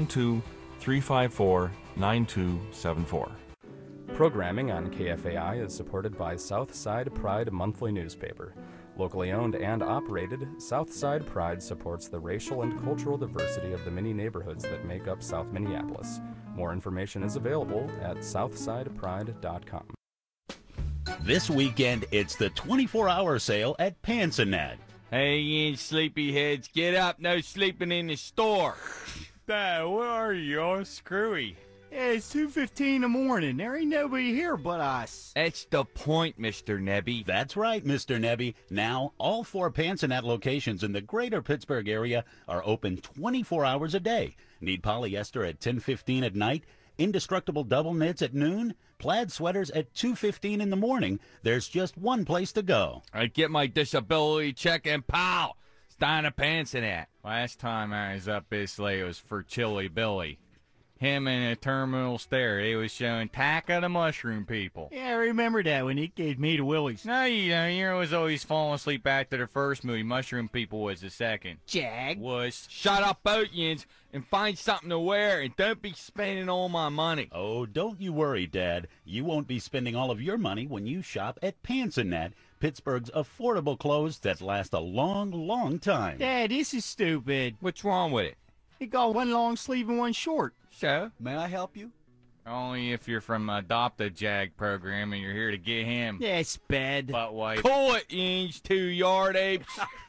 612-354-9274. Programming on KFAI is supported by Southside Pride Monthly Newspaper. Locally owned and operated, Southside Pride supports the racial and cultural diversity of the many neighborhoods that make up South Minneapolis. More information is available at southsidepride.com. This weekend, it's the 24-hour sale at Pansonet. Hey, you sleepyheads, get up. No sleeping in the store. Dad, where are you? All screwy. Yeah, it's 2:15 in the morning. There ain't nobody here but us. That's the point, Mr. Nebby. That's right, Mr. Nebby. Now, all 4 Pansonet locations in the greater Pittsburgh area are open 24 hours a day. Need polyester at 10:15 at night? Indestructible double knits at noon? Plaid sweaters at 2:15 in the morning? There's just one place to go. I get my disability check and pow! It's down to Pansonet. Last time I was up this late, it was for Chili Billy. Him and a terminal stare. They was showing Taka the Mushroom People. Yeah, I remember that when he gave me the willies. No, you don't. You was always falling asleep after the first movie. Mushroom People was the second. Jag. Was. Shut up, Boatians, and find something to wear, and don't be spending all my money. Oh, don't you worry, Dad. You won't be spending all of your money when you shop at Pansonet, Pittsburgh's affordable clothes that last a long, long time. Dad, this is stupid. What's wrong with it? It got one long sleeve and one short. So? May I help you? Only if you're from Adopt a Jag program and you're here to get him. Yeah, it's bad. Butt wipe. Cool it, you 2-yard apes.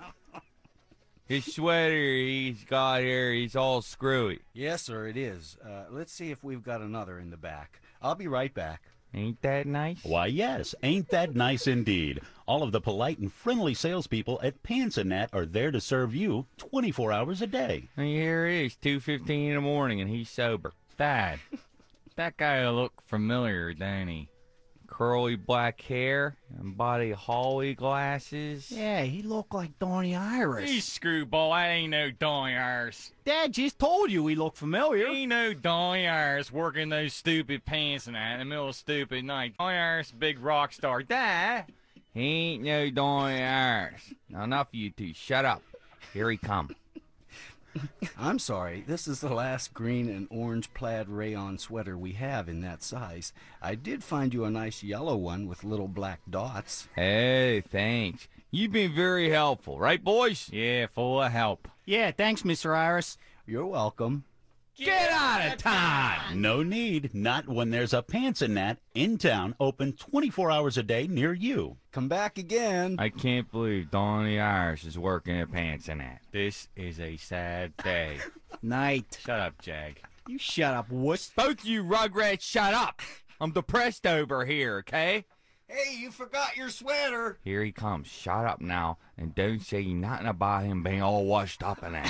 His sweater he's got here, he's all screwy. Yes, sir, it is. Let's see if we've got another in the back. I'll be right back. Ain't that nice? Why, yes, ain't that nice indeed. All of the polite and friendly salespeople at Pansonet are there to serve you 24 hours a day. And here it is, 2:15 in the morning, and he's sober. Dad, that guy will look familiar, don't he? Of curly black hair and Buddy Holly glasses. Yeah, he looked like Donnie Iris. You screwball, I ain't no Donnie Iris. Dad just told you he looked familiar. Ain't no Donnie Iris working those stupid pants and that in the middle of stupid night. Donnie Iris, big rock star. Dad, he ain't no Donnie Iris. Now enough of you two, shut up. Here he come. I'm sorry, this is the last green and orange plaid rayon sweater we have in that size. I did find you a nice yellow one with little black dots. Hey, thanks. You've been very helpful, right, boys? Yeah, full of help. Yeah, thanks, Mr. Iris. You're welcome. Get out of town! No need, not when there's a Pants and Nat in town, open 24 hours a day near you. Come back again. I can't believe Donnie Iris is working at Pants and Nat. This is a sad day. Night. Shut up, Jag. You shut up, wuss. Both you rugrats shut up. I'm depressed over here, okay? Hey, you forgot your sweater. Here he comes. Shut up now, and don't say nothing about him being all washed up and that.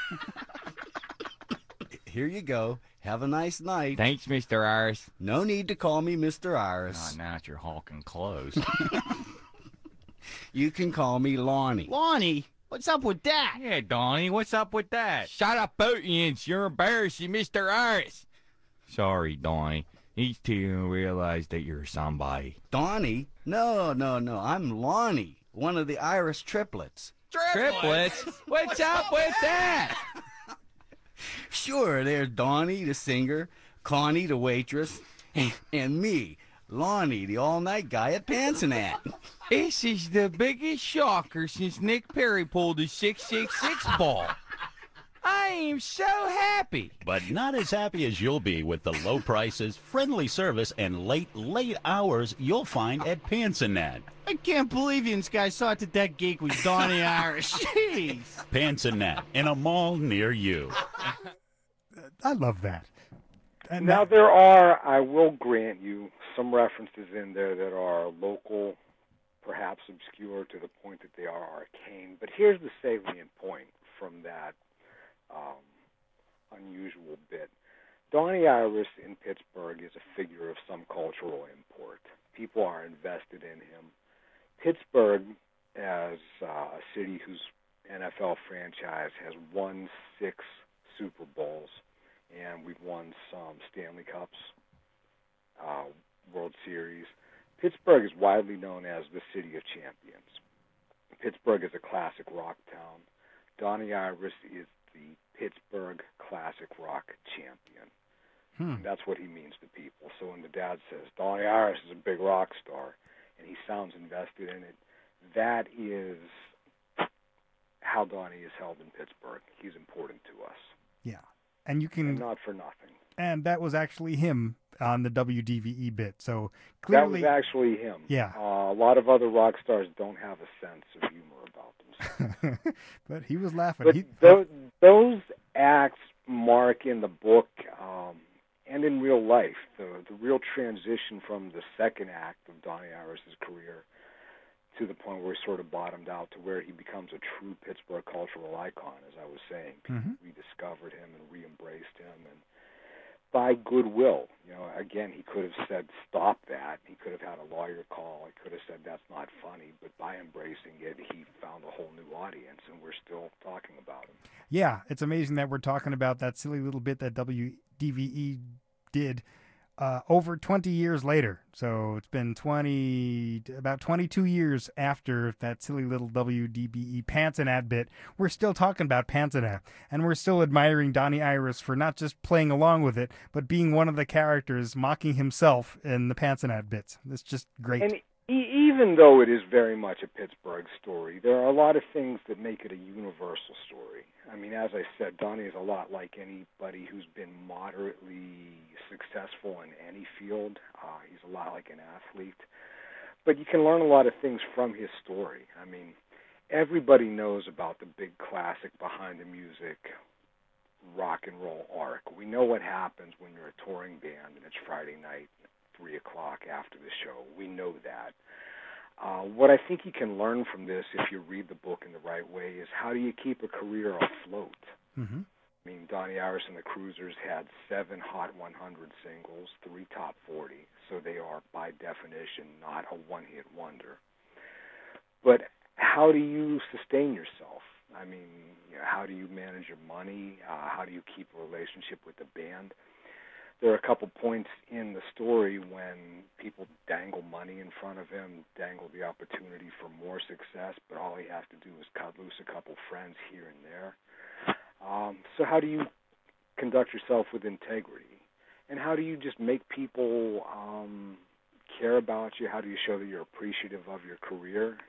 Here you go. Have a nice night. Thanks, Mr. Iris. No need to call me Mr. Iris. Oh, now that you're hawking clothes. You can call me Lonnie. Lonnie? What's up with that? Yeah, Donnie, what's up with that? Shut up, both yins. You're embarrassing Mr. Iris. Sorry, Donnie. These two realize that you're somebody. Donnie? No. I'm Lonnie, one of the Iris triplets. Triplets? What's up with that? Sure, there's Donnie, the singer, Connie, the waitress, and me, Lonnie, the all-night guy at Pants and Nat. This is the biggest shocker since Nick Perry pulled his 666 ball. I am so happy. But not as happy as you'll be with the low prices, friendly service, and late hours you'll find at Pants and Nat. I can't believe you guys thought that geek was Donnie Iris. Jeez. Pants and Nat in a mall near you. I love that. And now there are, I will grant you, some references in there that are local, perhaps obscure to the point that they are arcane. But here's the salient point from that unusual bit. Donnie Iris in Pittsburgh is a figure of some cultural import. People are invested in him. Pittsburgh, as a city whose NFL franchise has won 6 Super Bowls, and we've won some Stanley Cups, World Series. Pittsburgh is widely known as the City of Champions. Pittsburgh is a classic rock town. Donnie Iris is the Pittsburgh classic rock champion. And that's what he means to people. So when the dad says, Donnie Iris is a big rock star, and he sounds invested in it, that is how Donnie is held in Pittsburgh. He's important to us. Yeah. And you can... And not for nothing. And that was actually him on the WDVE bit. So clearly... That was actually him. Yeah. A lot of other rock stars don't have a sense of humor about themselves. But he was laughing. But those acts mark in the book and in real life the real transition from the second act of Donnie Iris's career to the point where he sort of bottomed out to where he becomes a true Pittsburgh cultural icon, as I was saying. People rediscovered him and re-embraced him, and by goodwill. Again, he could have said, stop that. He could have had a lawyer call. He could have said, that's not funny. But by embracing it, he found a whole new audience, and we're still talking about him. Yeah, it's amazing that we're talking about that silly little bit that WDVE did over 20 years later. So it's been about 22 years after that silly little WDBE Pants and Nat bit. We're still talking about Pants and Nat, and we're still admiring Donnie Iris for not just playing along with it, but being one of the characters mocking himself in the Pants and Nat bits. It's just great. And even though it is very much a Pittsburgh story, there are a lot of things that make it a universal story. I mean, as I said, Donnie is a lot like anybody who's been moderately successful in any field. He's a lot like an athlete. But you can learn a lot of things from his story. I mean, everybody knows about the big classic behind the music rock and roll arc. We know what happens when you're a touring band and it's Friday night, 3 o'clock after the show. We know that. What I think you can learn from this, if you read the book in the right way, is how do you keep a career afloat? I mean, Donnie Iris and the Cruisers had 7 Hot 100 singles, 3 Top 40, so they are, by definition, not a one-hit wonder. But how do you sustain yourself? I mean, how do you manage your money? How do you keep a relationship with the band? There are a couple points in the story when people dangle money in front of him, dangle the opportunity for more success, but all he has to do is cut loose a couple friends here and there. So how do you conduct yourself with integrity? And how do you just make people care about you? How do you show that you're appreciative of your career?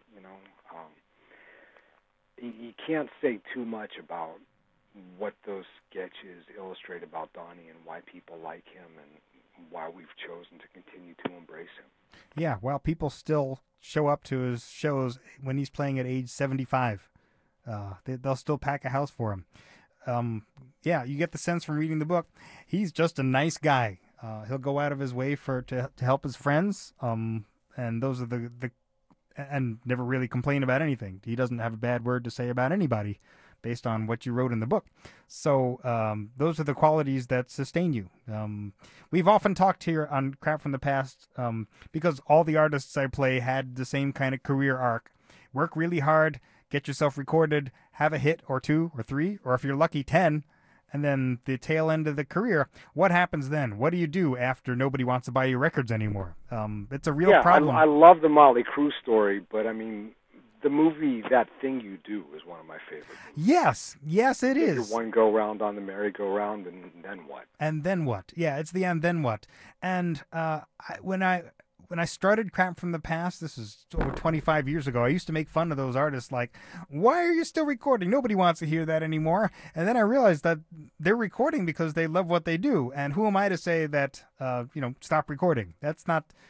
You can't say too much about what those sketches illustrate about Donnie and why people like him and why we've chosen to continue to embrace him. Yeah, well, people still show up to his shows when he's playing at age 75. They'll still pack a house for him. Yeah, you get the sense from reading the book, he's just a nice guy. He'll go out of his way to help his friends, and those are and never really complain about anything. He doesn't have a bad word to say about anybody based on what you wrote in the book. So those are the qualities that sustain you. We've often talked here on Crap from the Past because all the artists I play had the same kind of career arc. Work really hard, get yourself recorded, have a hit or 2 or 3, or if you're lucky, 10, and then the tail end of the career. What happens then? What do you do after nobody wants to buy your records anymore? It's a real problem. I love the Motley Crue story, but I mean, the movie That Thing You Do is one of my favorites. Yes, it is. Your one go-round on the merry-go-round, and then what? And then what? Yeah, it's the and then what. And when I started Crap from the Past, this is over 25 years ago, I used to make fun of those artists like, why are you still recording? Nobody wants to hear that anymore. And then I realized that they're recording because they love what they do. And who am I to say that, stop recording? That's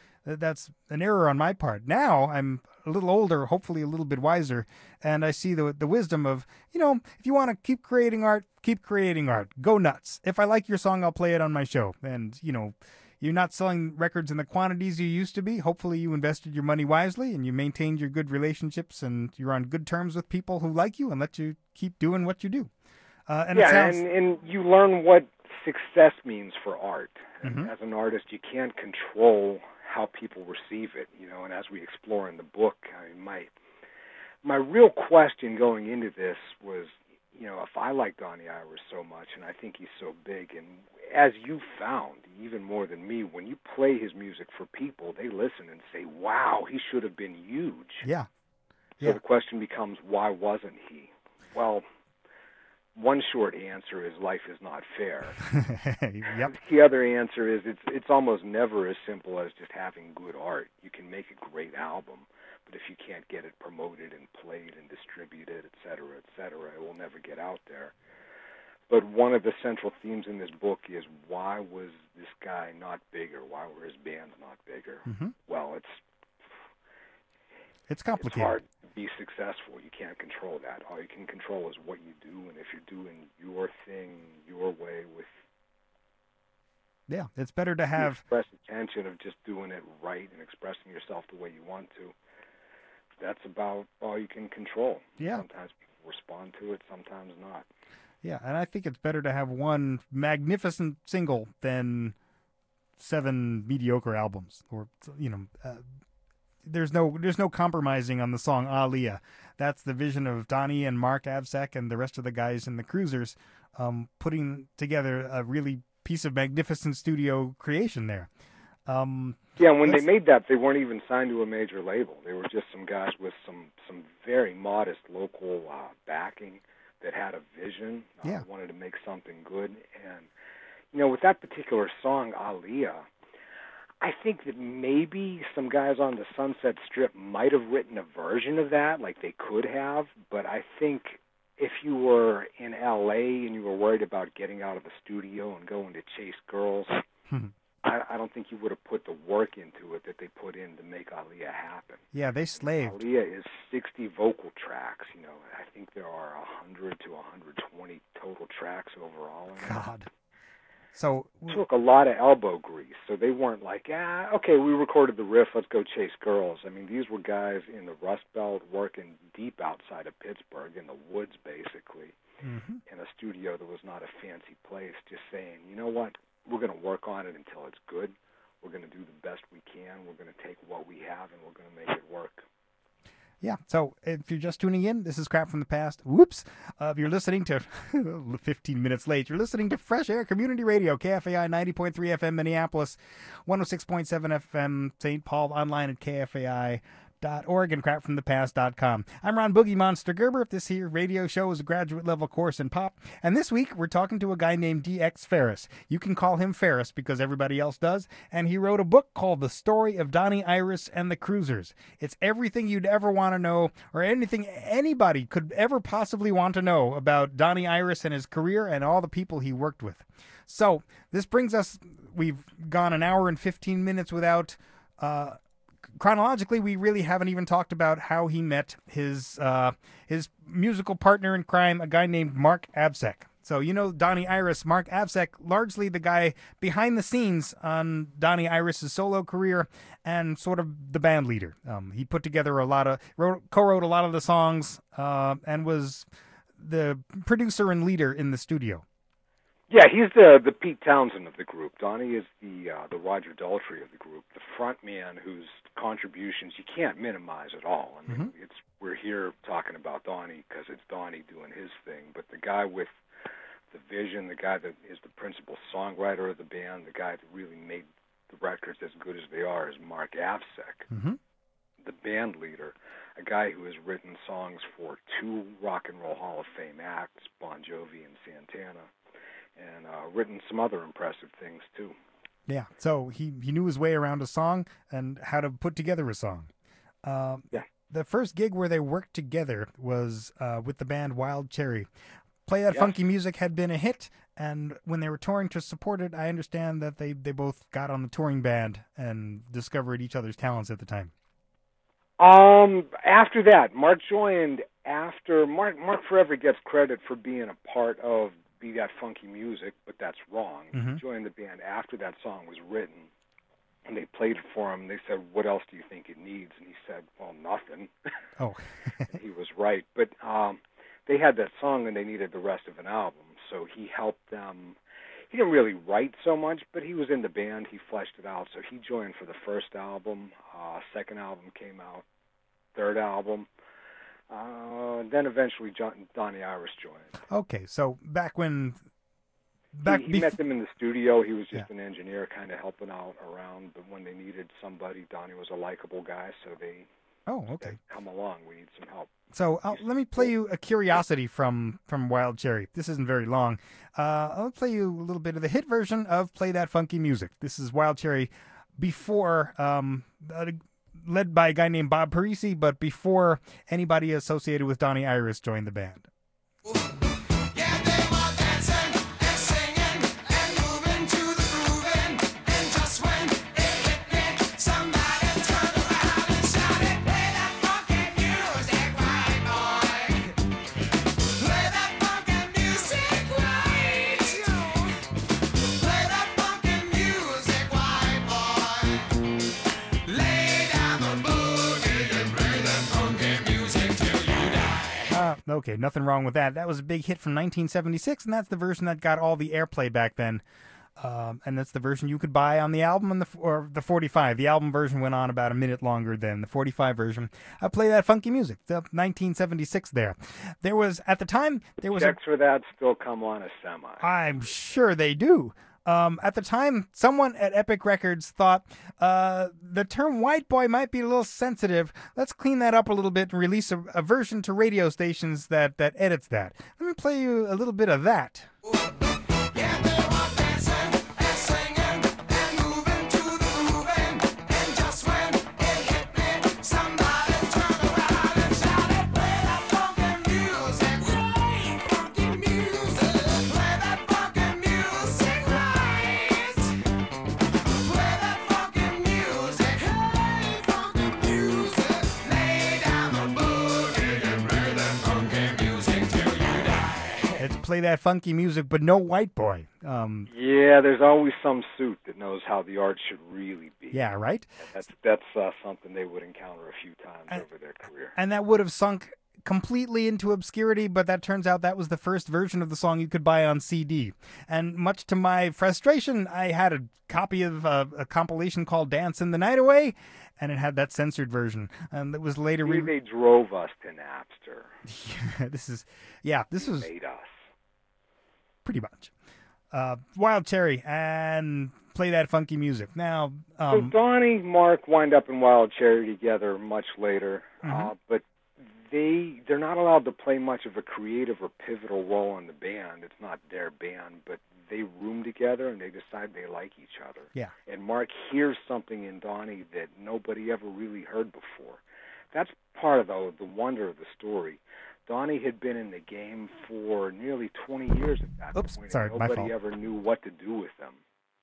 an error on my part. Now I'm a little older, hopefully a little bit wiser, and I see the wisdom of, if you want to keep creating art, keep creating art. Go nuts. If I like your song, I'll play it on my show. And, you're not selling records in the quantities you used to be. Hopefully you invested your money wisely and you maintained your good relationships and you're on good terms with people who like you and let you keep doing what you do. And you learn what success means for art. Mm-hmm. As an artist, you can't control how people receive it, and as we explore in the book, my real question going into this was, if I like Donnie Iris so much, and I think he's so big, and as you found, even more than me, when you play his music for people, they listen and say, wow, he should have been huge. Yeah. So the question becomes, why wasn't he? Well, one short answer is life is not fair. Yep. The other answer is it's almost never as simple as just having good art. You can make a great album, but if you can't get it promoted and played and distributed, et cetera, it will never get out there. But one of the central themes in this book is, why was this guy not bigger? Why were his bands not bigger? Mm-hmm. Well, it's complicated. It's hard to be successful. You can't control that. All you can control is what you do, and if you're doing your thing your way with it's better to have express intention of just doing it right and expressing yourself the way you want to. That's about all you can control. Yeah. Sometimes people respond to it, sometimes not. Yeah, and I think it's better to have one magnificent single than 7 mediocre albums. Or there's no compromising on the song Aaliyah. That's the vision of Donnie and Mark Avsak and the rest of the guys in the Cruisers, putting together a really piece of magnificent studio creation there. When they made that, they weren't even signed to a major label. They were just some guys with some very modest local backing that had a vision, wanted to make something good. And, with that particular song, Aaliyah, I think that maybe some guys on the Sunset Strip might have written a version of that, like they could have, but I think if you were in L.A. and you were worried about getting out of the studio and going to chase girls, I don't think you would have put the work into it that they put in to make Aaliyah happen. Yeah, they slaved. Aaliyah is 60 vocal tracks. I think there are 100 to 120 total tracks overall. God. So it took a lot of elbow grease. So they weren't like, okay, we recorded the riff, let's go chase girls. I mean, these were guys in the Rust Belt working deep outside of Pittsburgh in the woods, basically. in a studio that was not a fancy place, just saying, you know what, we're going to work on it until it's good. We're going to do the best we can. We're going to take what we have and we're going to make it work. Yeah, so if you're just tuning in, this is Crap from the Past. Whoops. You're listening to, 15 minutes late, you're listening to Fresh Air Community Radio, KFAI 90.3 FM Minneapolis, 106.7 FM St. Paul, online at KFAI.org and crapfromthepast.com. I'm Ron Boogie Monster Gerber. This here radio show is a graduate level course in pop. And this week we're talking to a guy named D.X. Ferris. You can call him Ferris because everybody else does. And he wrote a book called The Story of Donnie Iris and the Cruisers. It's everything you'd ever want to know, or anything anybody could ever possibly want to know about Donnie Iris and his career and all the people he worked with. So this brings us, we've gone an hour and 15 minutes without chronologically, we really haven't even talked about how he met his musical partner in crime, a guy named Mark Absek. So, you know, Donnie Iris, Mark Absek, largely the guy behind the scenes on Donnie Iris's solo career and sort of the band leader. He put together co-wrote a lot of the songs and was the producer and leader in the studio. Yeah, he's the Pete Townsend of the group. Donnie is the Roger Daltrey of the group, the front man whose contributions you can't minimize at all. I mean, we're here talking about Donnie because it's Donnie doing his thing, but the guy with the vision, the guy that is the principal songwriter of the band, the guy that really made the records as good as they are is Mark Absek, the band leader, a guy who has written songs for 2 Rock and Roll Hall of Fame acts, Bon Jovi and Santana, and written some other impressive things, too. Yeah, so he knew his way around a song and how to put together a song. The first gig where they worked together was with the band Wild Cherry. Play That Funky Music had been a hit, and when they were touring to support it, I understand that they both got on the touring band and discovered each other's talents at the time. After that, Mark joined after... Mark forever gets credit for being a part of Be That Funky Music, but that's wrong. He joined the band after that song was written, and they played it for him. They said, what else do you think it needs? And he said, well, nothing. Oh. He was right. But they had that song, and they needed the rest of an album, so he helped them. He didn't really write so much, but he was in the band. He fleshed it out, so he joined for the first album. Second album came out. Third album. Then eventually Donnie Iris joined. Okay, so back when... He met them in the studio. He was just an engineer kind of helping out around, but when they needed somebody, Donnie was a likable guy, so they... Oh, okay. Come along, we need some help. So let me play you a curiosity from Wild Cherry. This isn't very long. I'll play you a little bit of the hit version of Play That Funky Music. This is Wild Cherry before... led by a guy named Bob Parisi, but before anybody associated with Donnie Iris joined the band. Okay, nothing wrong with that. That was a big hit from 1976, and that's the version that got all the airplay back then. And that's the version you could buy on the album or the 45. The album version went on about a minute longer than the 45 version. Play That Funky Music, the 1976 there. There was, at the time... Checks for that still come on a semi. I'm sure they do. At the time, someone at Epic Records thought the term white boy might be a little sensitive. Let's clean that up a little bit and release a version to radio stations that edits that. Let me play you a little bit of that. Play That Funky Music, but no white boy. Yeah, there's always some suit that knows how the art should really be. Yeah, right? That's something they would encounter a few times over their career. And that would have sunk completely into obscurity, but that turns out that was the first version of the song you could buy on CD. And much to my frustration, I had a copy of a compilation called Dance in the Night Away, and it had that censored version. And it was later... They drove us to Napster. This was... Made us. Pretty much. Wild Cherry, and play that funky music. Now... so Donnie, Mark wind up in Wild Cherry together much later, but they're not allowed to play much of a creative or pivotal role in the band. It's not their band, but they room together and they decide they like each other. Yeah. And Mark hears something in Donnie that nobody ever really heard before. That's part of the wonder of the story. Donnie had been in the game for nearly 20 years at that point. Sorry, my fault. Nobody ever knew what to do with him.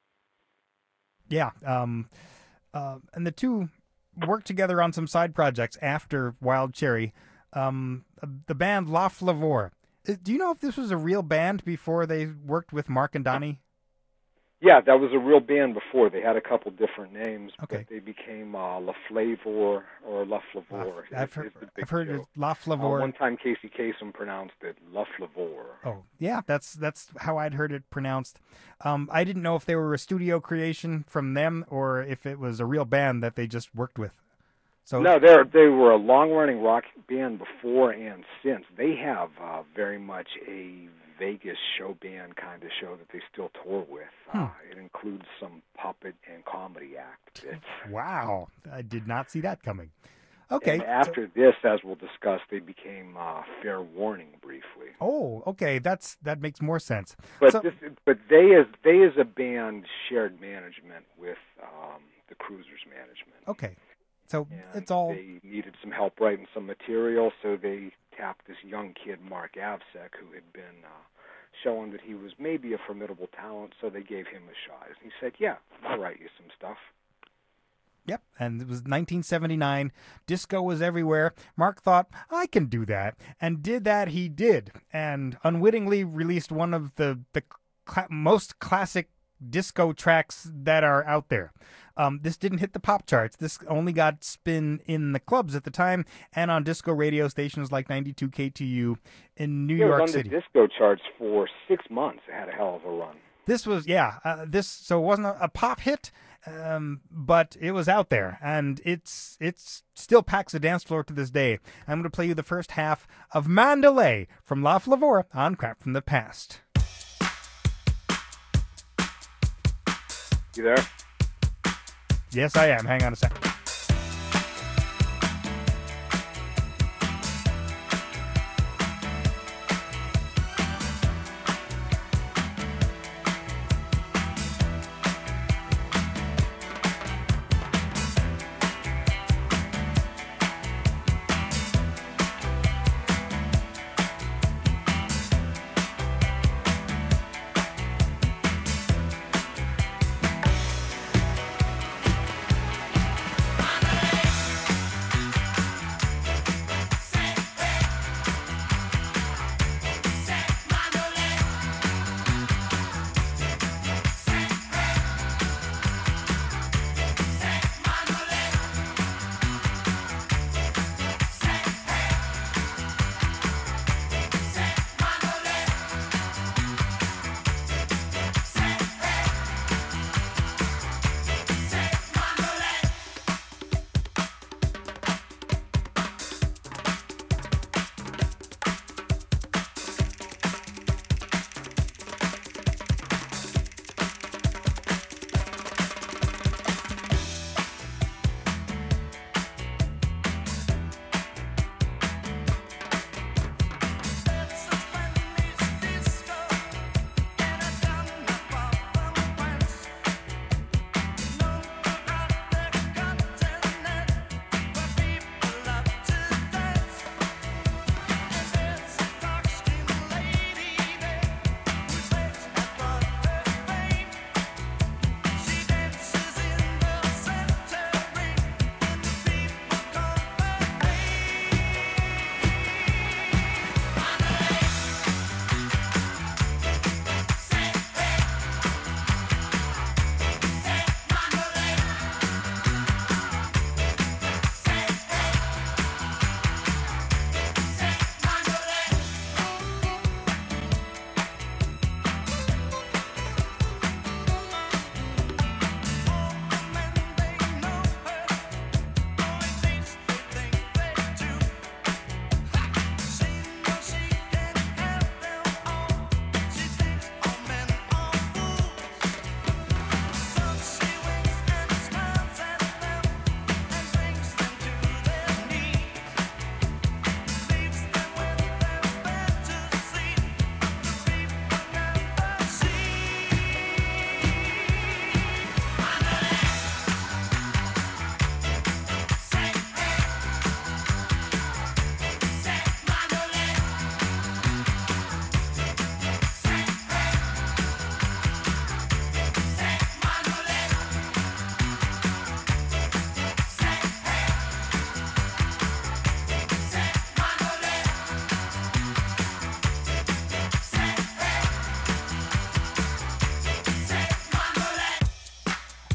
Yeah. And the two worked together on some side projects after Wild Cherry. The band La Flavor. Do you know if this was a real band before they worked with Mark and Donnie? Yeah, that was a real band before. They had a couple different names, okay. But they became La Flavor or La Flavor. I've heard it La Flavor. One time Casey Kasem pronounced it La Flavor. Oh, yeah, that's how I'd heard it pronounced. I didn't know if they were a studio creation from them or if it was a real band that they just worked with. So no, they were a long-running rock band before and since. They have very much a Vegas show band kind of show that they still tour with. It includes some puppet and comedy act bits. Wow, I did not see that coming. Okay. And after this, as we'll discuss, they became Fair Warning briefly. Oh, okay, that makes more sense. But they as a band shared management with the Cruisers management. Okay. So and it's all... They needed some help writing some material, so they tapped this young kid, Mark Avsek, who had been showing that he was maybe a formidable talent, so they gave him a shot. And he said, yeah, I'll write you some stuff. Yep, and it was 1979. Disco was everywhere. Mark thought, I can do that. And did that, he did. And unwittingly released one of the most classic disco tracks that are out there. This didn't hit the pop charts. This only got spin in the clubs at the time and on disco radio stations like 92 KTU in New York City. It was on the disco charts for 6 months. It had a hell of a run. This was, so it wasn't a pop hit, but it was out there, and it's still packs a dance floor to this day. I'm going to play you the first half of Mandalay from La Flavor on Crap from the Past. You there? Yes, I am. Hang on a second.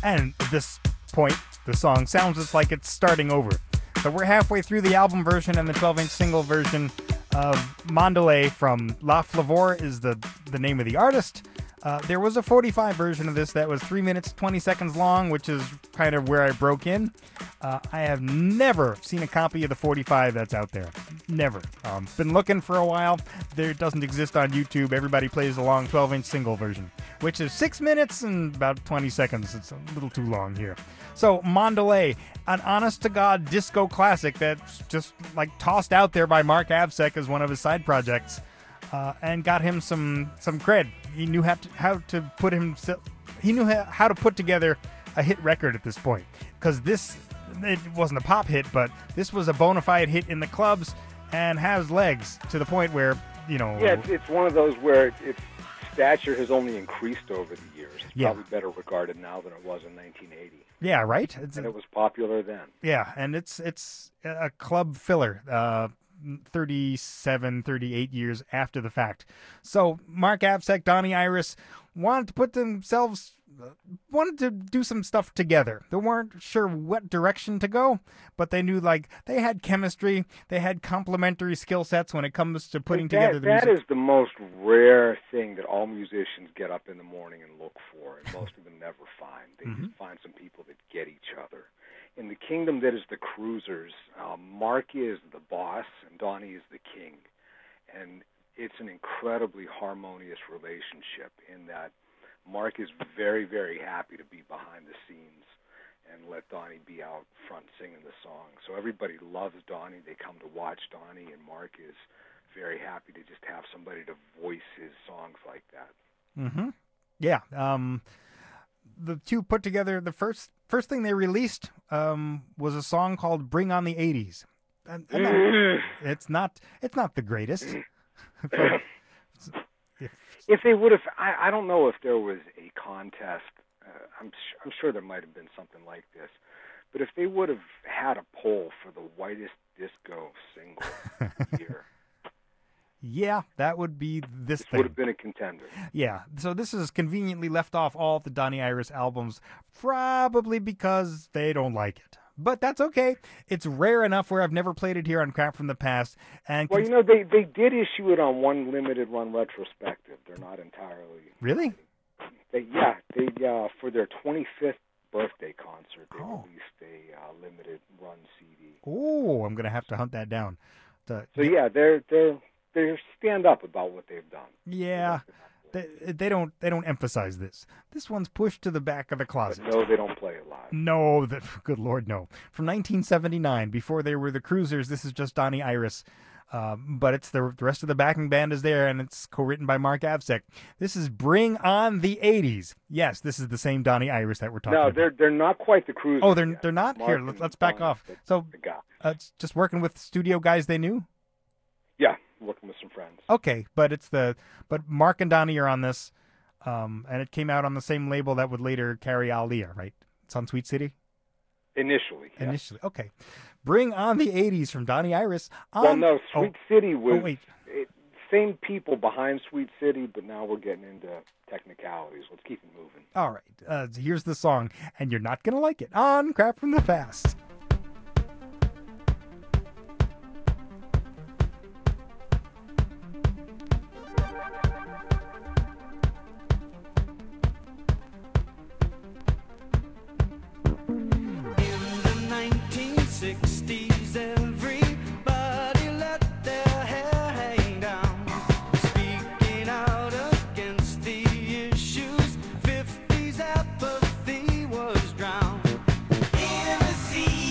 And at this point, the song sounds just like it's starting over. So we're halfway through the album version, and the 12-inch single version of Mondelez from La Flavor is the name of the artist. There was a 45 version of this that was 3 minutes, 20 seconds long, which is kind of where I broke in. I have never seen a copy of the 45 that's out there. Never. Been looking for a while. There doesn't exist on YouTube. Everybody plays the long 12-inch single version, which is 6 minutes and about 20 seconds. It's a little too long here. So, Mondelez, an honest-to-God disco classic that's just like tossed out there by Mark Absek as one of his side projects, and got him some cred. He knew how to put together a hit record at this point, because it wasn't a pop hit, but this was a bona fide hit in the clubs and has legs to the point where, Yeah, it's one of those where its stature has only increased over the years. It's probably better regarded now than it was in 1980. Yeah, right? And it was popular then. Yeah, and it's a club filler. 37, 38 years after the fact. So Mark Absek, Donnie Iris wanted to do some stuff together. They weren't sure what direction to go, but they knew they had chemistry, they had complementary skill sets when it comes to putting together the music. That is the most rare thing that all musicians get up in the morning and look for, and most of them never find. They just find some people that get each other. In the kingdom that is the Cruisers, Mark is the boss and Donnie is the king. And it's an incredibly harmonious relationship in that Mark is very, very happy to be behind the scenes and let Donnie be out front singing the song. So everybody loves Donnie. They come to watch Donnie, and Mark is very happy to just have somebody to voice his songs like that. Mm-hmm. Yeah. The two put together, the first thing they released was a song called "Bring on the 80s." It's not the greatest. If they would have, I don't know if there was a contest. I'm sure there might have been something like this, but if they would have had a poll for the whitest disco single here. Yeah, that would be this thing. Would have been a contender. Yeah, so this is conveniently left off all the Donnie Iris albums, probably because they don't like it. But that's okay. It's rare enough where I've never played it here on Crap from the Past. And well, they did issue it on one limited run retrospective. They're not entirely... Really? They for their 25th birthday concert, they released a limited run CD. Oh, I'm going to have to hunt that down. They stand up about what they've done. Yeah, they don't emphasize this. This one's pushed to the back of the closet. But no, they don't play it live. No, good Lord, no. From 1979, before they were the Cruisers, this is just Donnie Iris. But it's the rest of the backing band is there, and it's co-written by Mark Absek. This is "Bring on the 80s." Yes, this is the same Donnie Iris that we're talking about. No, they're not quite the Cruisers. Oh, they're not? Here, let's back off. So, it's just working with studio guys they knew? Yeah, working with some friends. Okay, but Mark and Donnie are on this, and it came out on the same label that would later carry Aaliyah, right? It's on Sweet City? Initially, yes. Initially, okay. "Bring on the 80s" from Donnie Iris. Well, no, Sweet City was same people behind Sweet City, but now we're getting into technicalities. Let's keep it moving. All right, here's the song, and you're not going to like it, on Crap from the Past. Apathy was drowned in the sea.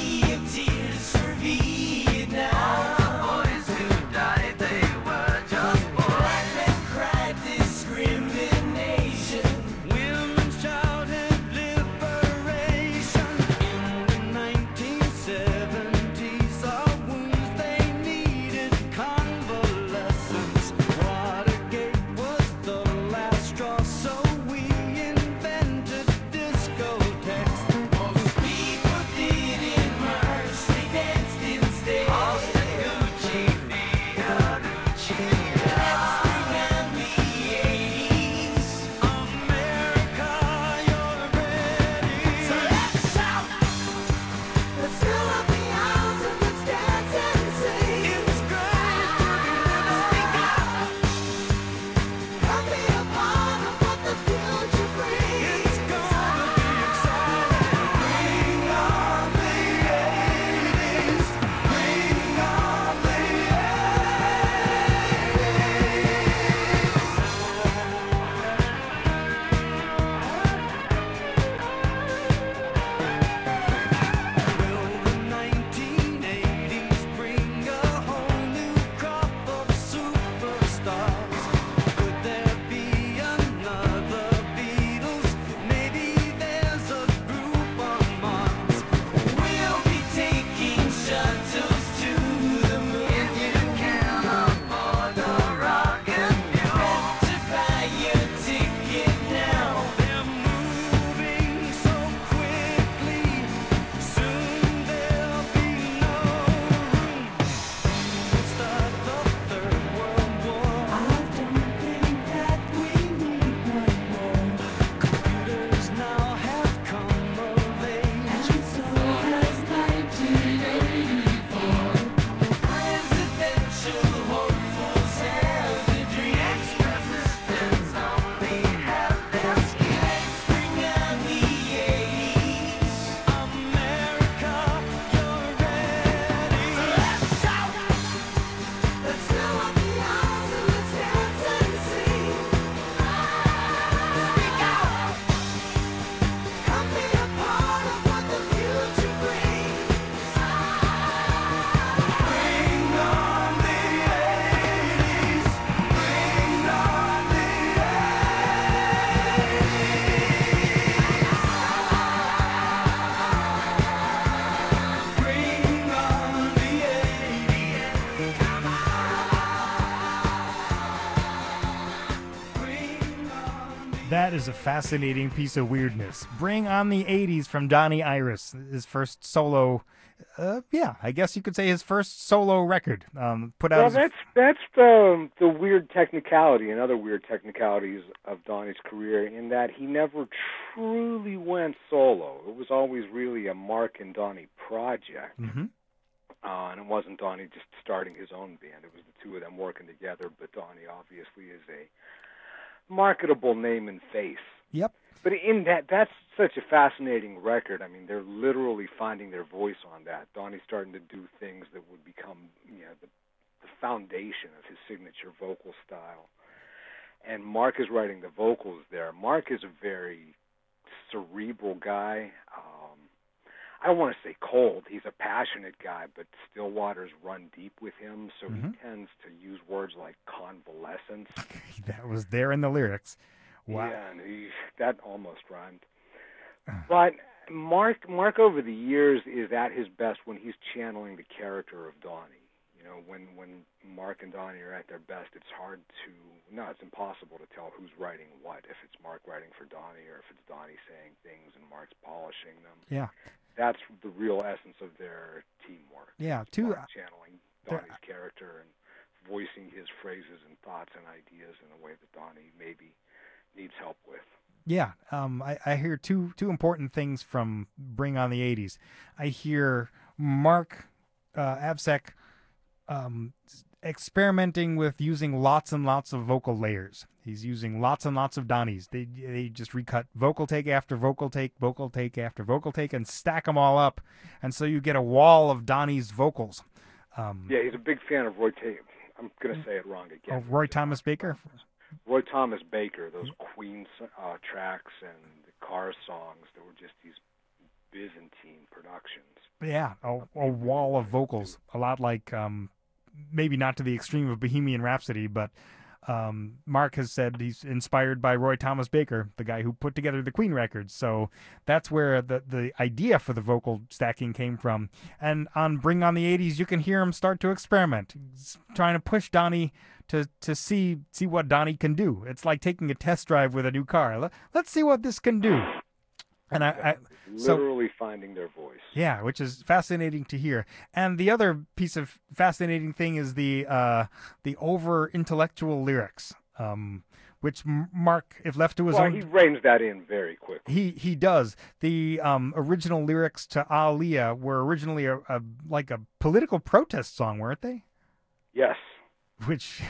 That is a fascinating piece of weirdness. Bring on the 80s from Donnie Iris, his first solo, I guess you could say his first solo record. Put out. Well, that's the weird technicality and other weird technicalities of Donnie's career, in that he never truly went solo. It was always really a Mark and Donnie project. Mm-hmm. And it wasn't Donnie just starting his own band. It was the two of them working together, but Donnie obviously is a marketable name and face. Yep. But in that's such a fascinating record. I mean, they're literally finding their voice on that. Donnie's starting to do things that would become, the foundation of his signature vocal style. And Mark is writing the vocals there. Mark is a very cerebral guy. I don't want to say cold. He's a passionate guy, but still waters run deep with him, so he tends to use words like convalescence. That was there in the lyrics. Wow. Yeah, and that almost rhymed. But Mark over the years is at his best when he's channeling the character of Donnie. When Mark and Donnie are at their best, it's impossible to tell who's writing what, if it's Mark writing for Donnie or if it's Donnie saying things and Mark's polishing them. Yeah. That's the real essence of their teamwork. Yeah, Mark channeling Donnie's character and voicing his phrases and thoughts and ideas in a way that Donnie maybe needs help with. Yeah, I hear two important things from Bring on the 80s. I hear Mark Absek experimenting with using lots and lots of vocal layers. He's using lots and lots of Donnies. They just recut vocal take after vocal take after vocal take, and stack them all up, and so you get a wall of Donnie's vocals. Yeah, he's a big fan of Roy Taylor. I'm going to say it wrong again. Roy Thomas Baker? Roy Thomas Baker, those Queen tracks and the Cars songs that were just these Byzantine productions. Yeah, a wall of vocals, a lot like, maybe not to the extreme of Bohemian Rhapsody, but Mark has said he's inspired by Roy Thomas Baker, the guy who put together the Queen records. So that's where the idea for the vocal stacking came from. And on Bring on the 80s, you can hear him start to experiment. He's trying to push Donnie to see what Donnie can do. It's like taking a test drive with a new car. Let's see what this can do. And literally finding their voice. Yeah, which is fascinating to hear. And the other piece of fascinating thing is the over intellectual lyrics, which Mark, if left to his own, he reins that in very quickly. He does. The original lyrics to Aaliyah were originally a political protest song, weren't they? Yes. Which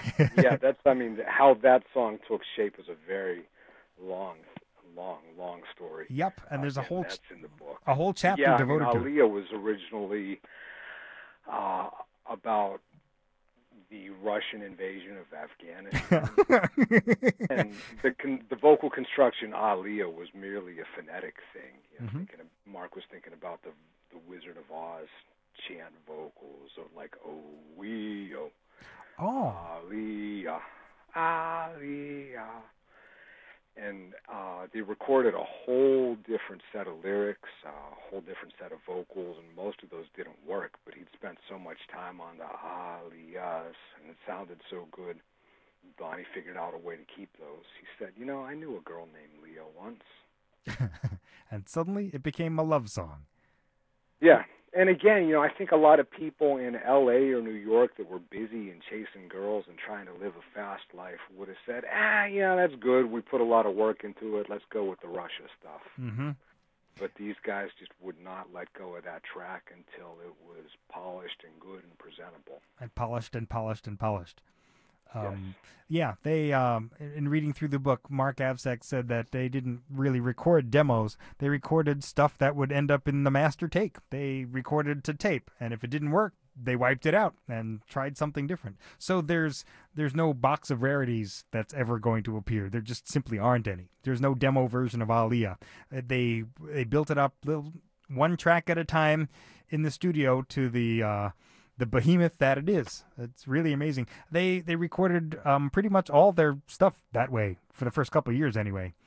how that song took shape is a very long story. Yep, and there's a whole that's in the book. A whole chapter devoted to it. Aaliyah was originally about the Russian invasion of Afghanistan, and the vocal construction Aaliyah was merely a phonetic thing. Mark was thinking about the Wizard of Oz chant vocals, or like Aaliyah, Aaliyah. And they recorded a whole different set of lyrics, a whole different set of vocals, and most of those didn't work, but he'd spent so much time on the Aliyahs, and it sounded so good. Donnie figured out a way to keep those. He said, I knew a girl named Leah once. And suddenly it became a love song. Yeah. And again, I think a lot of people in L.A. or New York that were busy and chasing girls and trying to live a fast life would have said, that's good. We put a lot of work into it. Let's go with the Russia stuff. Mm-hmm. But these guys just would not let go of that track until it was polished and good and presentable. And polished and polished and polished. Yes. Yeah, they in reading through the book, Mark Absek said that they didn't really record demos. They recorded stuff that would end up in the master take. They recorded to tape, and if it didn't work, they wiped it out and tried something different. So there's no box of rarities that's ever going to appear. There just simply aren't any. There's no demo version of Aaliyah. They built it up one track at a time in the studio to the behemoth that it is. It's really amazing. They recorded pretty much all their stuff that way for the first couple of years anyway.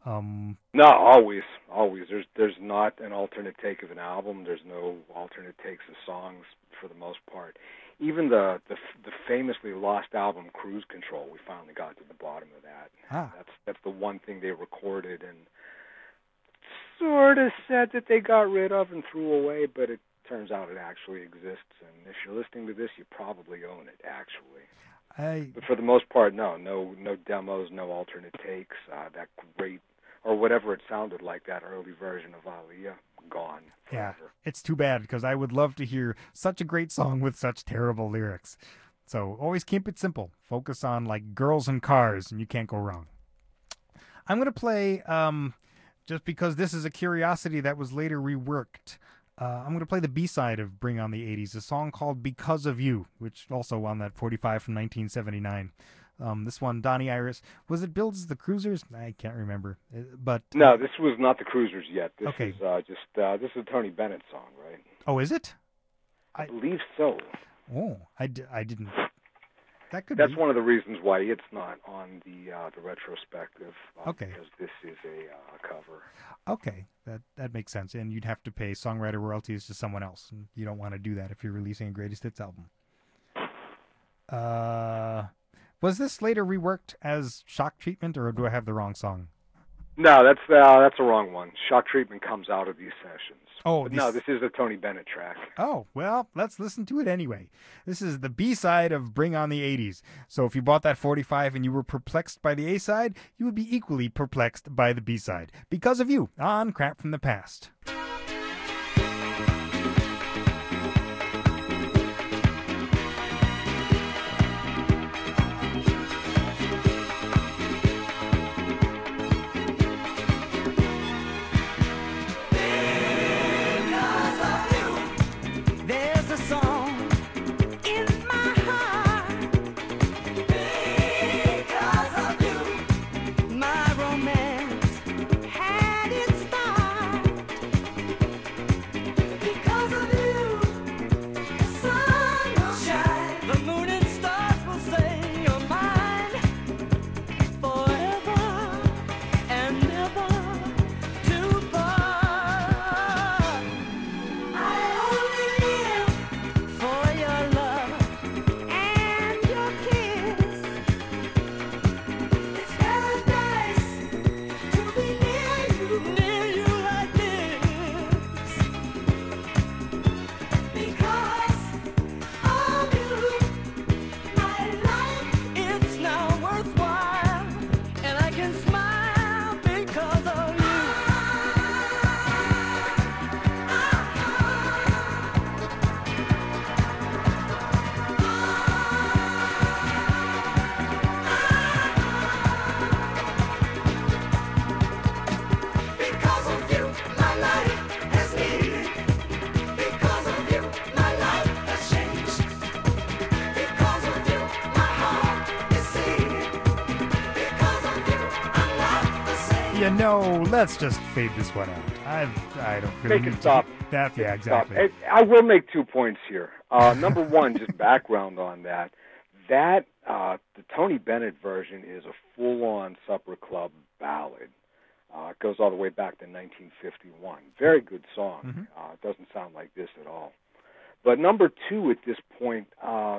No, always. There's not an alternate take of an album. There's no alternate takes of songs for the most part. Even the famously lost album Cruise Control, we finally got to the bottom of that. That's the one thing they recorded and sort of said that they got rid of and threw away, but it turns out it actually exists. And if you're listening to this, you probably own it, actually. But for the most part, no demos, no alternate takes. That great, or whatever it sounded like, that early version of Aliyah, gone forever. Yeah, it's too bad, because I would love to hear such a great song with such terrible lyrics. So always keep it simple. Focus on, like, girls and cars, and you can't go wrong. I'm going to play, just because this is a curiosity that was later reworked, I'm going to play the B-side of Bring on the 80s, a song called Because of You, which also on that 45 from 1979. This one, Donnie Iris. Was it billed as the Cruisers? I can't remember. But no, this was not the Cruisers yet. This okay. is this is a Tony Bennett song, right? Oh, is it? I believe so. Oh, I didn't. That could That's be. one of the reasons why it's not on the retrospective. Okay. Because this is a cover. Okay, that makes sense. And you'd have to pay songwriter royalties to someone else. And you don't want to do that if you're releasing a greatest hits album. Was this later reworked as Shock Treatment, or do I have the wrong song? No, that's the wrong one. Shock Treatment comes out of these sessions. Oh, but no, this is a Tony Bennett track. Oh, well, let's listen to it anyway. This is the B-side of Bring on the 80s. So if you bought that 45 and you were perplexed by the A-side, you would be equally perplexed by the B-side. Because of You on Crap from the Past. No, let's just fade this one out. I don't really make it stop. That, yeah, exactly. Stop. I will make 2 points here. Number one, just background on that. The Tony Bennett version is a full-on Supper Club ballad. It goes all the way back to 1951. Very good song. Mm-hmm. It doesn't sound like this at all. But number two, at this point,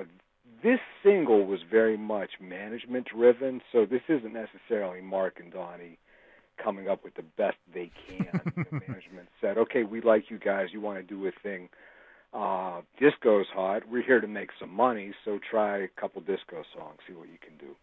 this single was very much management-driven, so this isn't necessarily Mark and Donnie coming up with the best they can. The management said, okay, we like you guys. You want to do a thing. Disco's hot. We're here to make some money, so try a couple disco songs, see what you can do.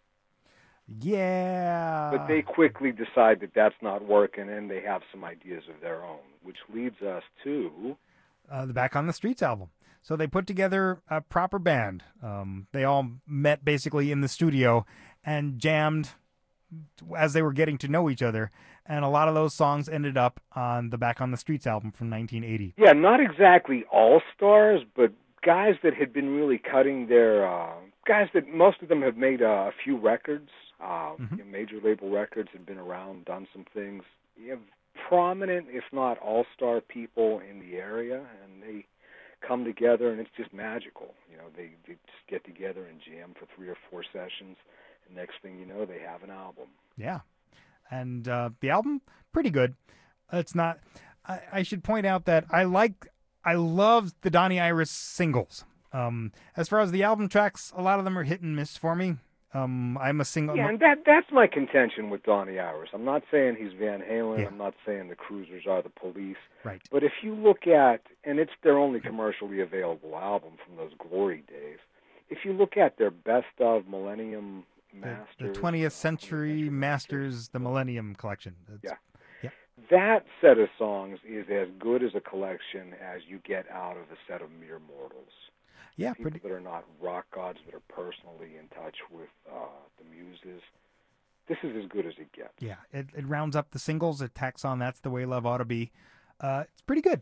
Yeah. But they quickly decide that that's not working, and they have some ideas of their own, which leads us to... the Back on the Streets album. So they put together a proper band. They all met basically in the studio and jammed as they were getting to know each other, and a lot of those songs ended up on the Back on the Streets album from 1980. Yeah, not exactly all-stars, but guys that had been really cutting their... guys that most of them have made a few records, major label records, had been around, done some things. You have prominent, if not all-star people in the area, and they come together, and it's just magical. You know, they just get together and jam for 3 or 4 sessions. And next thing you know, they have an album. Yeah. And the album, pretty good. It's not. I should point out that I love the Donnie Iris singles. As far as the album tracks, a lot of them are hit and miss for me. I'm a single. Yeah, and that's my contention with Donnie Iris. I'm not saying he's Van Halen. Yeah. I'm not saying the Cruisers are the Police. Right. But if you look at, and it's their only commercially available album from those glory days, if you look at their best of Millennium Masters, the 20th Century Masters, the Millennium Collection. Yeah. That set of songs is as good as a collection as you get out of a set of Mere Mortals. Yeah, People that are not rock gods, that are personally in touch with the muses. This is as good as it gets. Yeah, it rounds up the singles. It tacks on That's the Way Love Ought to Be. It's pretty good.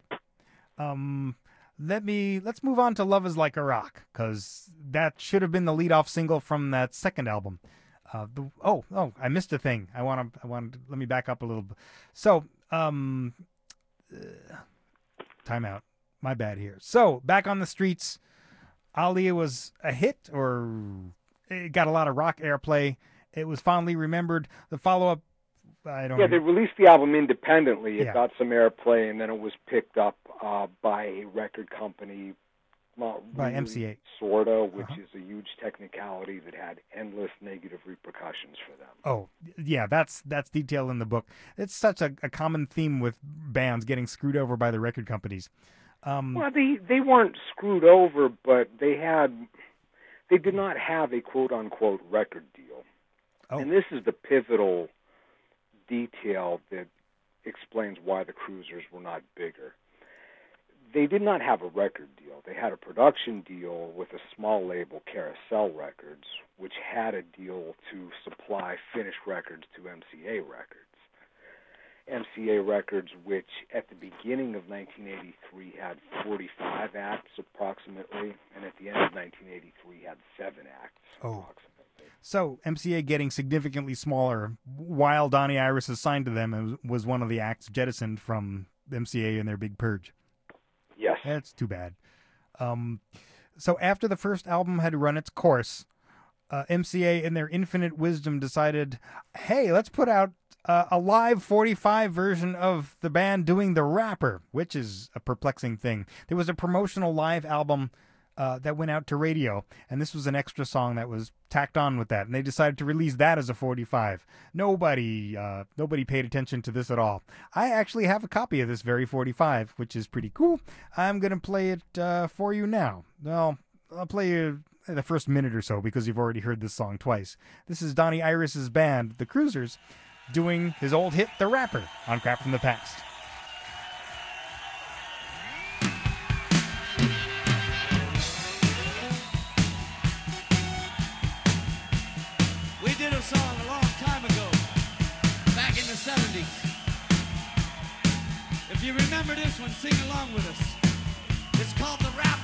Let's move on to Love Is Like a Rock, because that should have been the lead-off single from that second album. I missed a thing. Let me back up a little bit. So, time out. My bad here. So, Back on the Streets, Aaliyah was a hit, or it got a lot of rock airplay. It was fondly remembered. The follow-up, I don't know. Yeah, they released the album independently. It got some airplay, and then it was picked up by a record company, by MCA. Sorta, which is a huge technicality that had endless negative repercussions for them. Oh, yeah, that's detailed in the book. It's such a common theme with bands getting screwed over by the record companies. Well, they weren't screwed over, but they did not have a quote-unquote record deal. Oh. And this is the pivotal detail that explains why the Cruisers were not bigger. They did not have a record deal. They had a production deal with a small label, Carousel Records, which had a deal to supply finished records to MCA Records. MCA Records, which at the beginning of 1983 had 45 acts approximately, and at the end of 1983 had 7 acts approximately. So MCA getting significantly smaller while Donnie Iris is signed to them was one of the acts jettisoned from MCA and their big purge. Yes. That's too bad. So after the first album had run its course, MCA in their infinite wisdom decided, hey, let's put out a live 45 version of the band doing The Rapper, which is a perplexing thing. There was a promotional live album that went out to radio, and this was an extra song that was tacked on with that, and they decided to release that as a 45. Nobody paid attention to this at all. I actually have a copy of this very 45, which is pretty cool. I'm going to play it for you now. Well, I'll play you the first minute or so because you've already heard this song twice. This is Donnie Iris's band, the Cruisers, doing his old hit, The Rapper, on Crap from the Past. We did a song a long time ago, back in the 70s. If you remember this one, sing along with us. It's called The Rapper.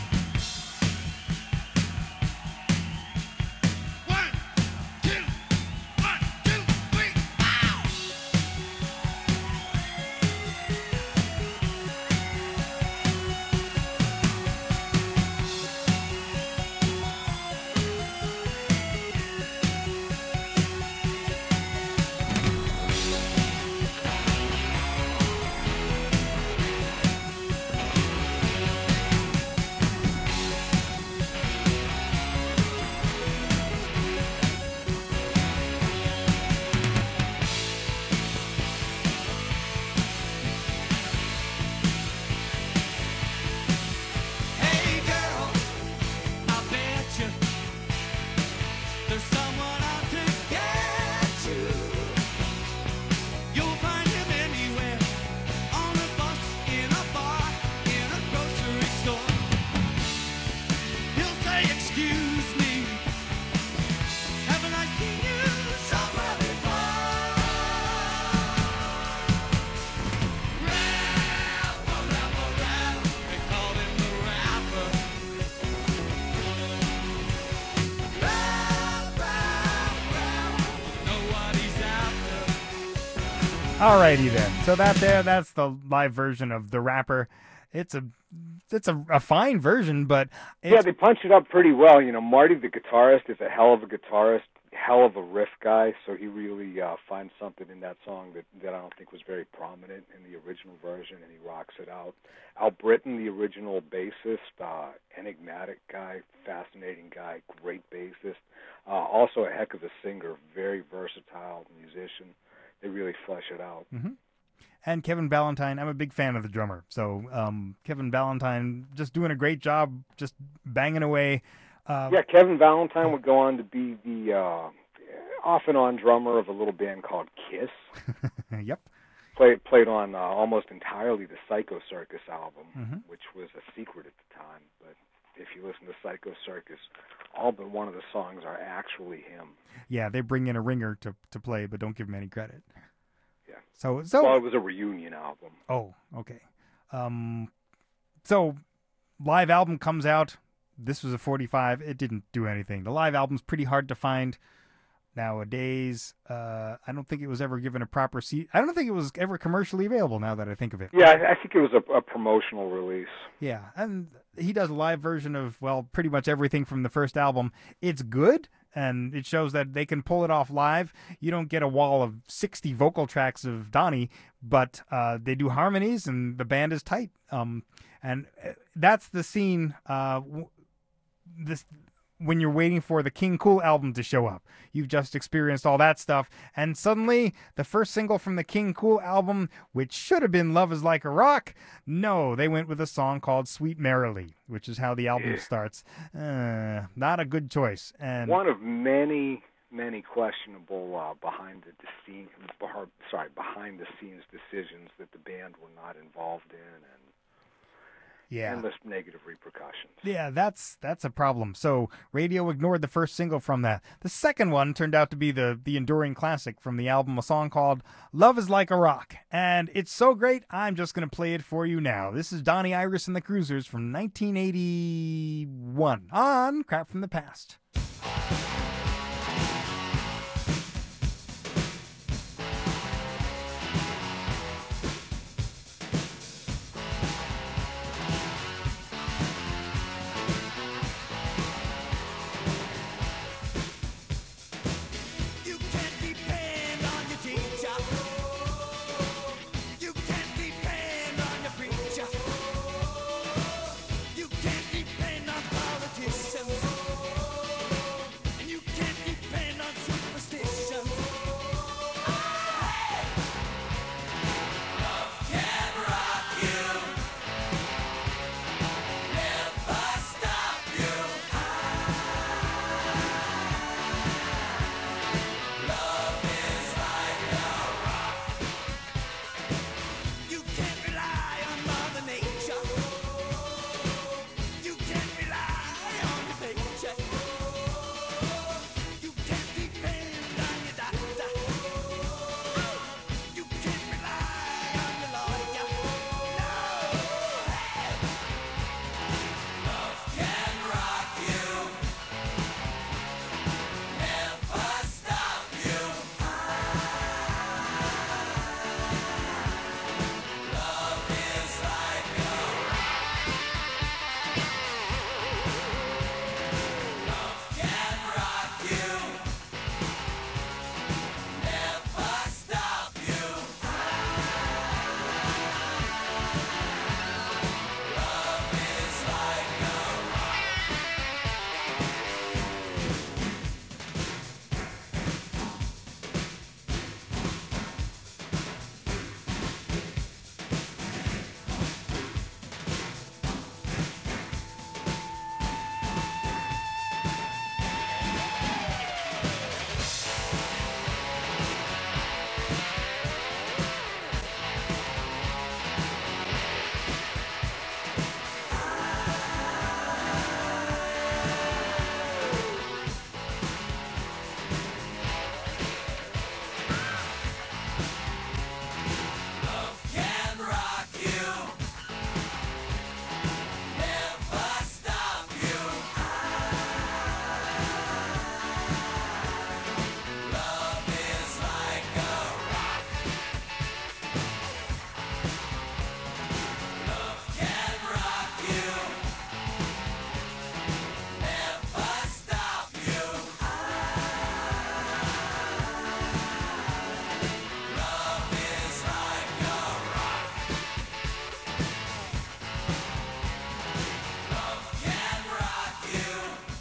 Alrighty then. So that's the live version of The Rapper. It's a fine version, but yeah, they punch it up pretty well. You know, Marty the guitarist is a hell of a guitarist. hell of a riff guy, so he really finds something in that song that I don't think was very prominent in the original version, and he rocks it out. Al Britton, the original bassist, enigmatic guy, fascinating guy, great bassist, also a heck of a singer, very versatile musician. They really flesh it out. Mm-hmm. And Kevin Valentine, I'm a big fan of the drummer. So Kevin Valentine just doing a great job, just banging away. Yeah, Kevin Valentine would go on to be the off and on drummer of a little band called Kiss. Yep. Played on almost entirely the Psycho Circus album, which was a secret at the time. But if you listen to Psycho Circus, all but one of the songs are actually him. Yeah, they bring in a ringer to play, but don't give him any credit. Yeah. So well, it was a reunion album. Oh, okay. So live album comes out. This was a 45. It didn't do anything. The live album's pretty hard to find nowadays. I don't think it was ever given a proper seat. I don't think it was ever commercially available, now that I think of it. Yeah, I think it was a promotional release. Yeah, and he does a live version of, well, pretty much everything from the first album. It's good, and it shows that they can pull it off live. You don't get a wall of 60 vocal tracks of Donnie, but they do harmonies, and the band is tight. And that's the scene when you're waiting for the King Cool album to show up. You've just experienced all that stuff, and suddenly the first single from the King Cool album, which should have been Love Is Like a Rock, no, they went with a song called Sweet Merrily, which is how the album starts. Not a good choice. And one of many questionable behind the scenes decisions that the band were not involved in, and endless negative repercussions. Yeah, that's a problem. So radio ignored the first single from that. The second one turned out to be the enduring classic from the album, a song called Love Is Like a Rock. And it's so great, I'm just going to play it for you now. This is Donnie Iris and the Cruisers from 1981 on Crap from the Past.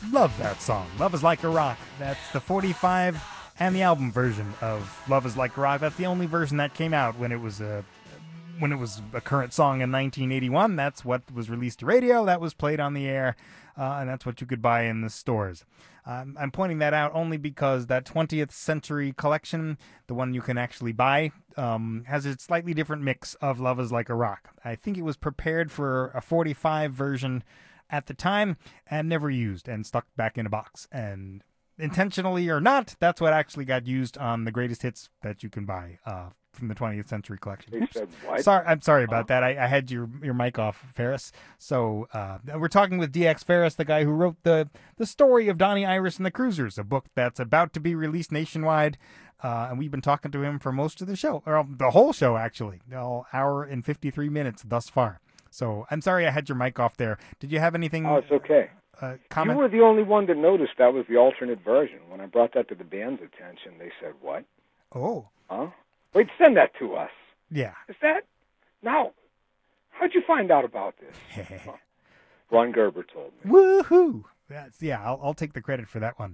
love that song. Love is Like a Rock. That's the 45 and the album version of Love is Like a Rock. That's the only version that came out when it was a current song in 1981. That's what was released to radio. That was played on the air, and that's what you could buy in the stores. I'm pointing that out only because that 20th Century collection, the one you can actually buy, has a slightly different mix of Love is Like a Rock. I think it was prepared for a 45 version at the time and never used and stuck back in a box. And intentionally or not, that's what actually got used on the greatest hits that you can buy from the 20th Century collection. They said what? I'm sorry about that. I had your mic off, Ferris. So we're talking with DX Ferris, the guy who wrote the story of Donnie Iris and the Cruisers, a book that's about to be released nationwide. And we've been talking to him for most of the show, or the whole show, actually, the hour and 53 minutes thus far. So I'm sorry I had your mic off there. Did you have anything? Oh, it's okay. Comment? You were the only one that noticed that was the alternate version. When I brought that to the band's attention, they said, what? Oh. Huh? Wait, send that to us. Yeah. Is that? Now, how'd you find out about this? Ron Gerber told me. Woohoo! I'll take the credit for that one.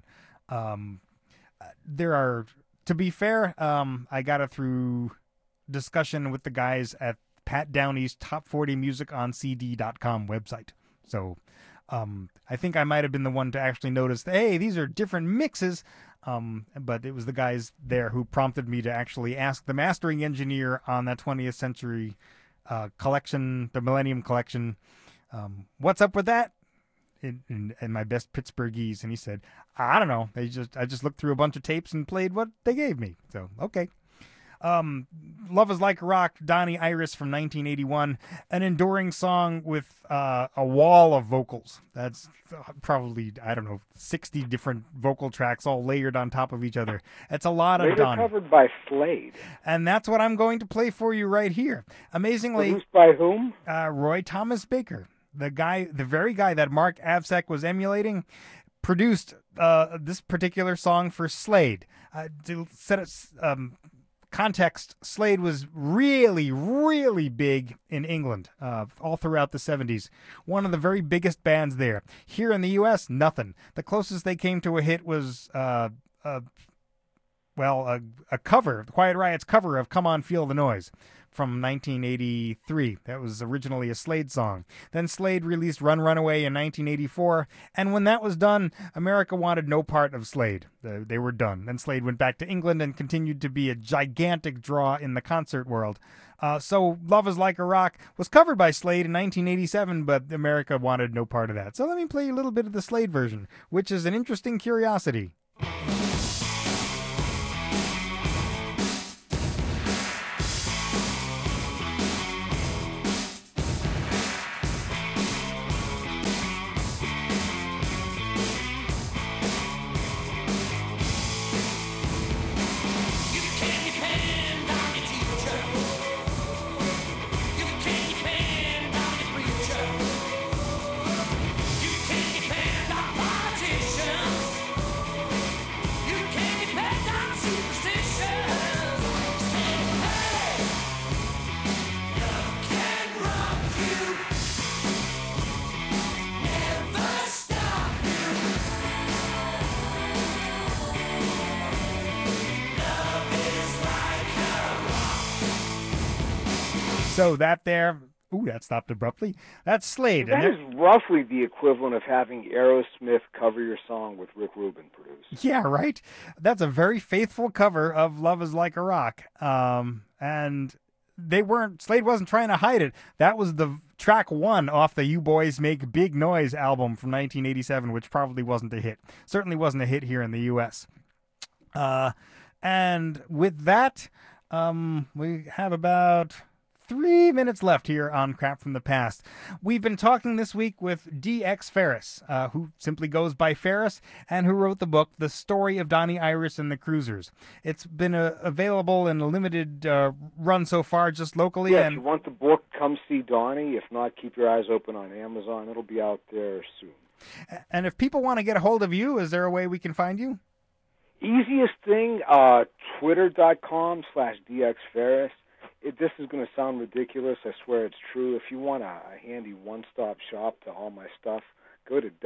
There are, to be fair, I got it through discussion with the guys at Pat Downey's top40musicOnCD.com website. So I think I might have been the one to actually notice that, hey, these are different mixes. But it was the guys there who prompted me to actually ask the mastering engineer on that 20th Century collection, the Millennium Collection, what's up with that? In my best Pittsburghese, and he said, I don't know. I just looked through a bunch of tapes and played what they gave me. So okay. Love is Like a Rock, Donnie Iris from 1981, an enduring song with a wall of vocals. That's probably, 60 different vocal tracks all layered on top of each other. It's a lot of Donnie. Covered by Slade. And that's what I'm going to play for you right here. Amazingly, produced by whom? Roy Thomas Baker, the very guy that Mark Avsek was emulating, produced this particular song for Slade. To set it context, Slade was really, really big in England all throughout the 70s. One of the very biggest bands there. Here in the U.S., nothing. The closest they came to a hit was a cover, Quiet Riot's cover of Come On Feel the Noise from 1983. That was originally a Slade song. Then Slade released Run Runaway in 1984, and when that was done, America wanted no part of Slade. They were done. Then Slade went back to England and continued to be a gigantic draw in the concert world. So Love is Like a Rock was covered by Slade in 1987, but America wanted no part of that. So let me play you a little bit of the Slade version, which is an interesting curiosity. So that there, that stopped abruptly. That's Slade. That is roughly the equivalent of having Aerosmith cover your song with Rick Rubin produced. Yeah, right? That's a very faithful cover of Love is Like a Rock. And Slade wasn't trying to hide it. That was the track one off the You Boys Make Big Noise album from 1987, which probably wasn't a hit. Certainly wasn't a hit here in the U.S. And with that, we have about 3 minutes left here on Crap from the Past. We've been talking this week with DX Ferris, who simply goes by Ferris, and who wrote the book, The Story of Donnie Iris and the Cruisers. It's been available in a limited run so far, just locally. Yeah, if you want the book, come see Donnie. If not, keep your eyes open on Amazon. It'll be out there soon. And if people want to get a hold of you, is there a way we can find you? Easiest thing, twitter.com/DXFerris. This is going to sound ridiculous. I swear it's true. If you want a handy one-stop shop to all my stuff, go to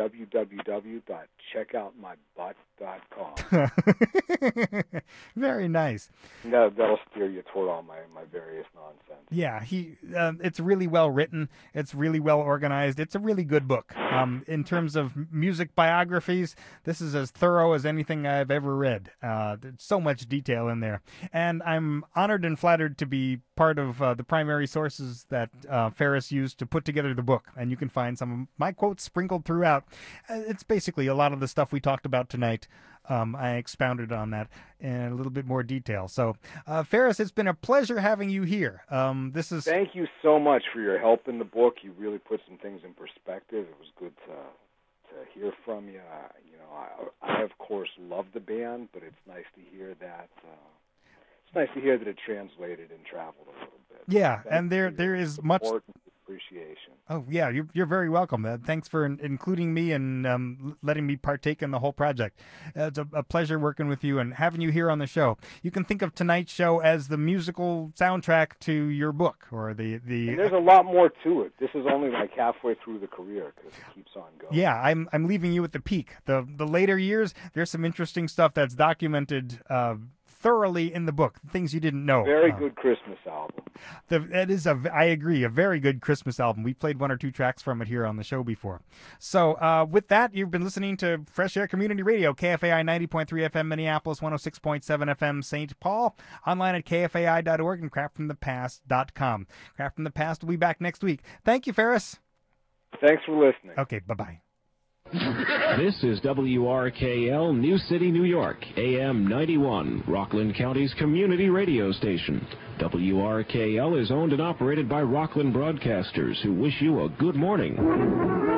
www.checkoutmybutt.com. Very nice. That'll steer you toward all my various nonsense. Yeah, it's really well written. It's really well organized. It's a really good book. In terms of music biographies, this is as thorough as anything I've ever read. There's so much detail in there. And I'm honored and flattered to be part of the primary sources that Ferris used to put together the book. And you can find some of my quotes sprinkled throughout. It's basically a lot of the stuff we talked about tonight. I expounded on that in a little bit more detail. So, Ferris, it's been a pleasure having you here. Thank you so much for your help in the book. You really put some things in perspective. It was good to hear from you. I of course love the band, but it's nice to hear that. It's nice to hear that it translated and traveled a little bit. Yeah, and there is much appreciation. Oh yeah, you're very welcome. Thanks for including me and letting me partake in the whole project. It's a pleasure working with you and having you here on the show. You can think of tonight's show as the musical soundtrack to your book, or the. And there's a lot more to it. This is only like halfway through the career because it keeps on going. Yeah, I'm leaving you at the peak. The later years, there's some interesting stuff that's documented thoroughly in the book, things you didn't know. Very good Christmas album. I agree, a very good Christmas album. We played one or two tracks from it here on the show before. So with that, you've been listening to Fresh Air Community Radio, KFAI 90.3 FM Minneapolis, 106.7 FM St. Paul, online at kfai.org and craftfromthepast.com. Craft from the Past will be back next week. Thank you, Ferris. Thanks for listening. Okay, bye-bye. This is WRKL New City, New York, AM 91, Rockland County's community radio station. WRKL is owned and operated by Rockland Broadcasters, who wish you a good morning.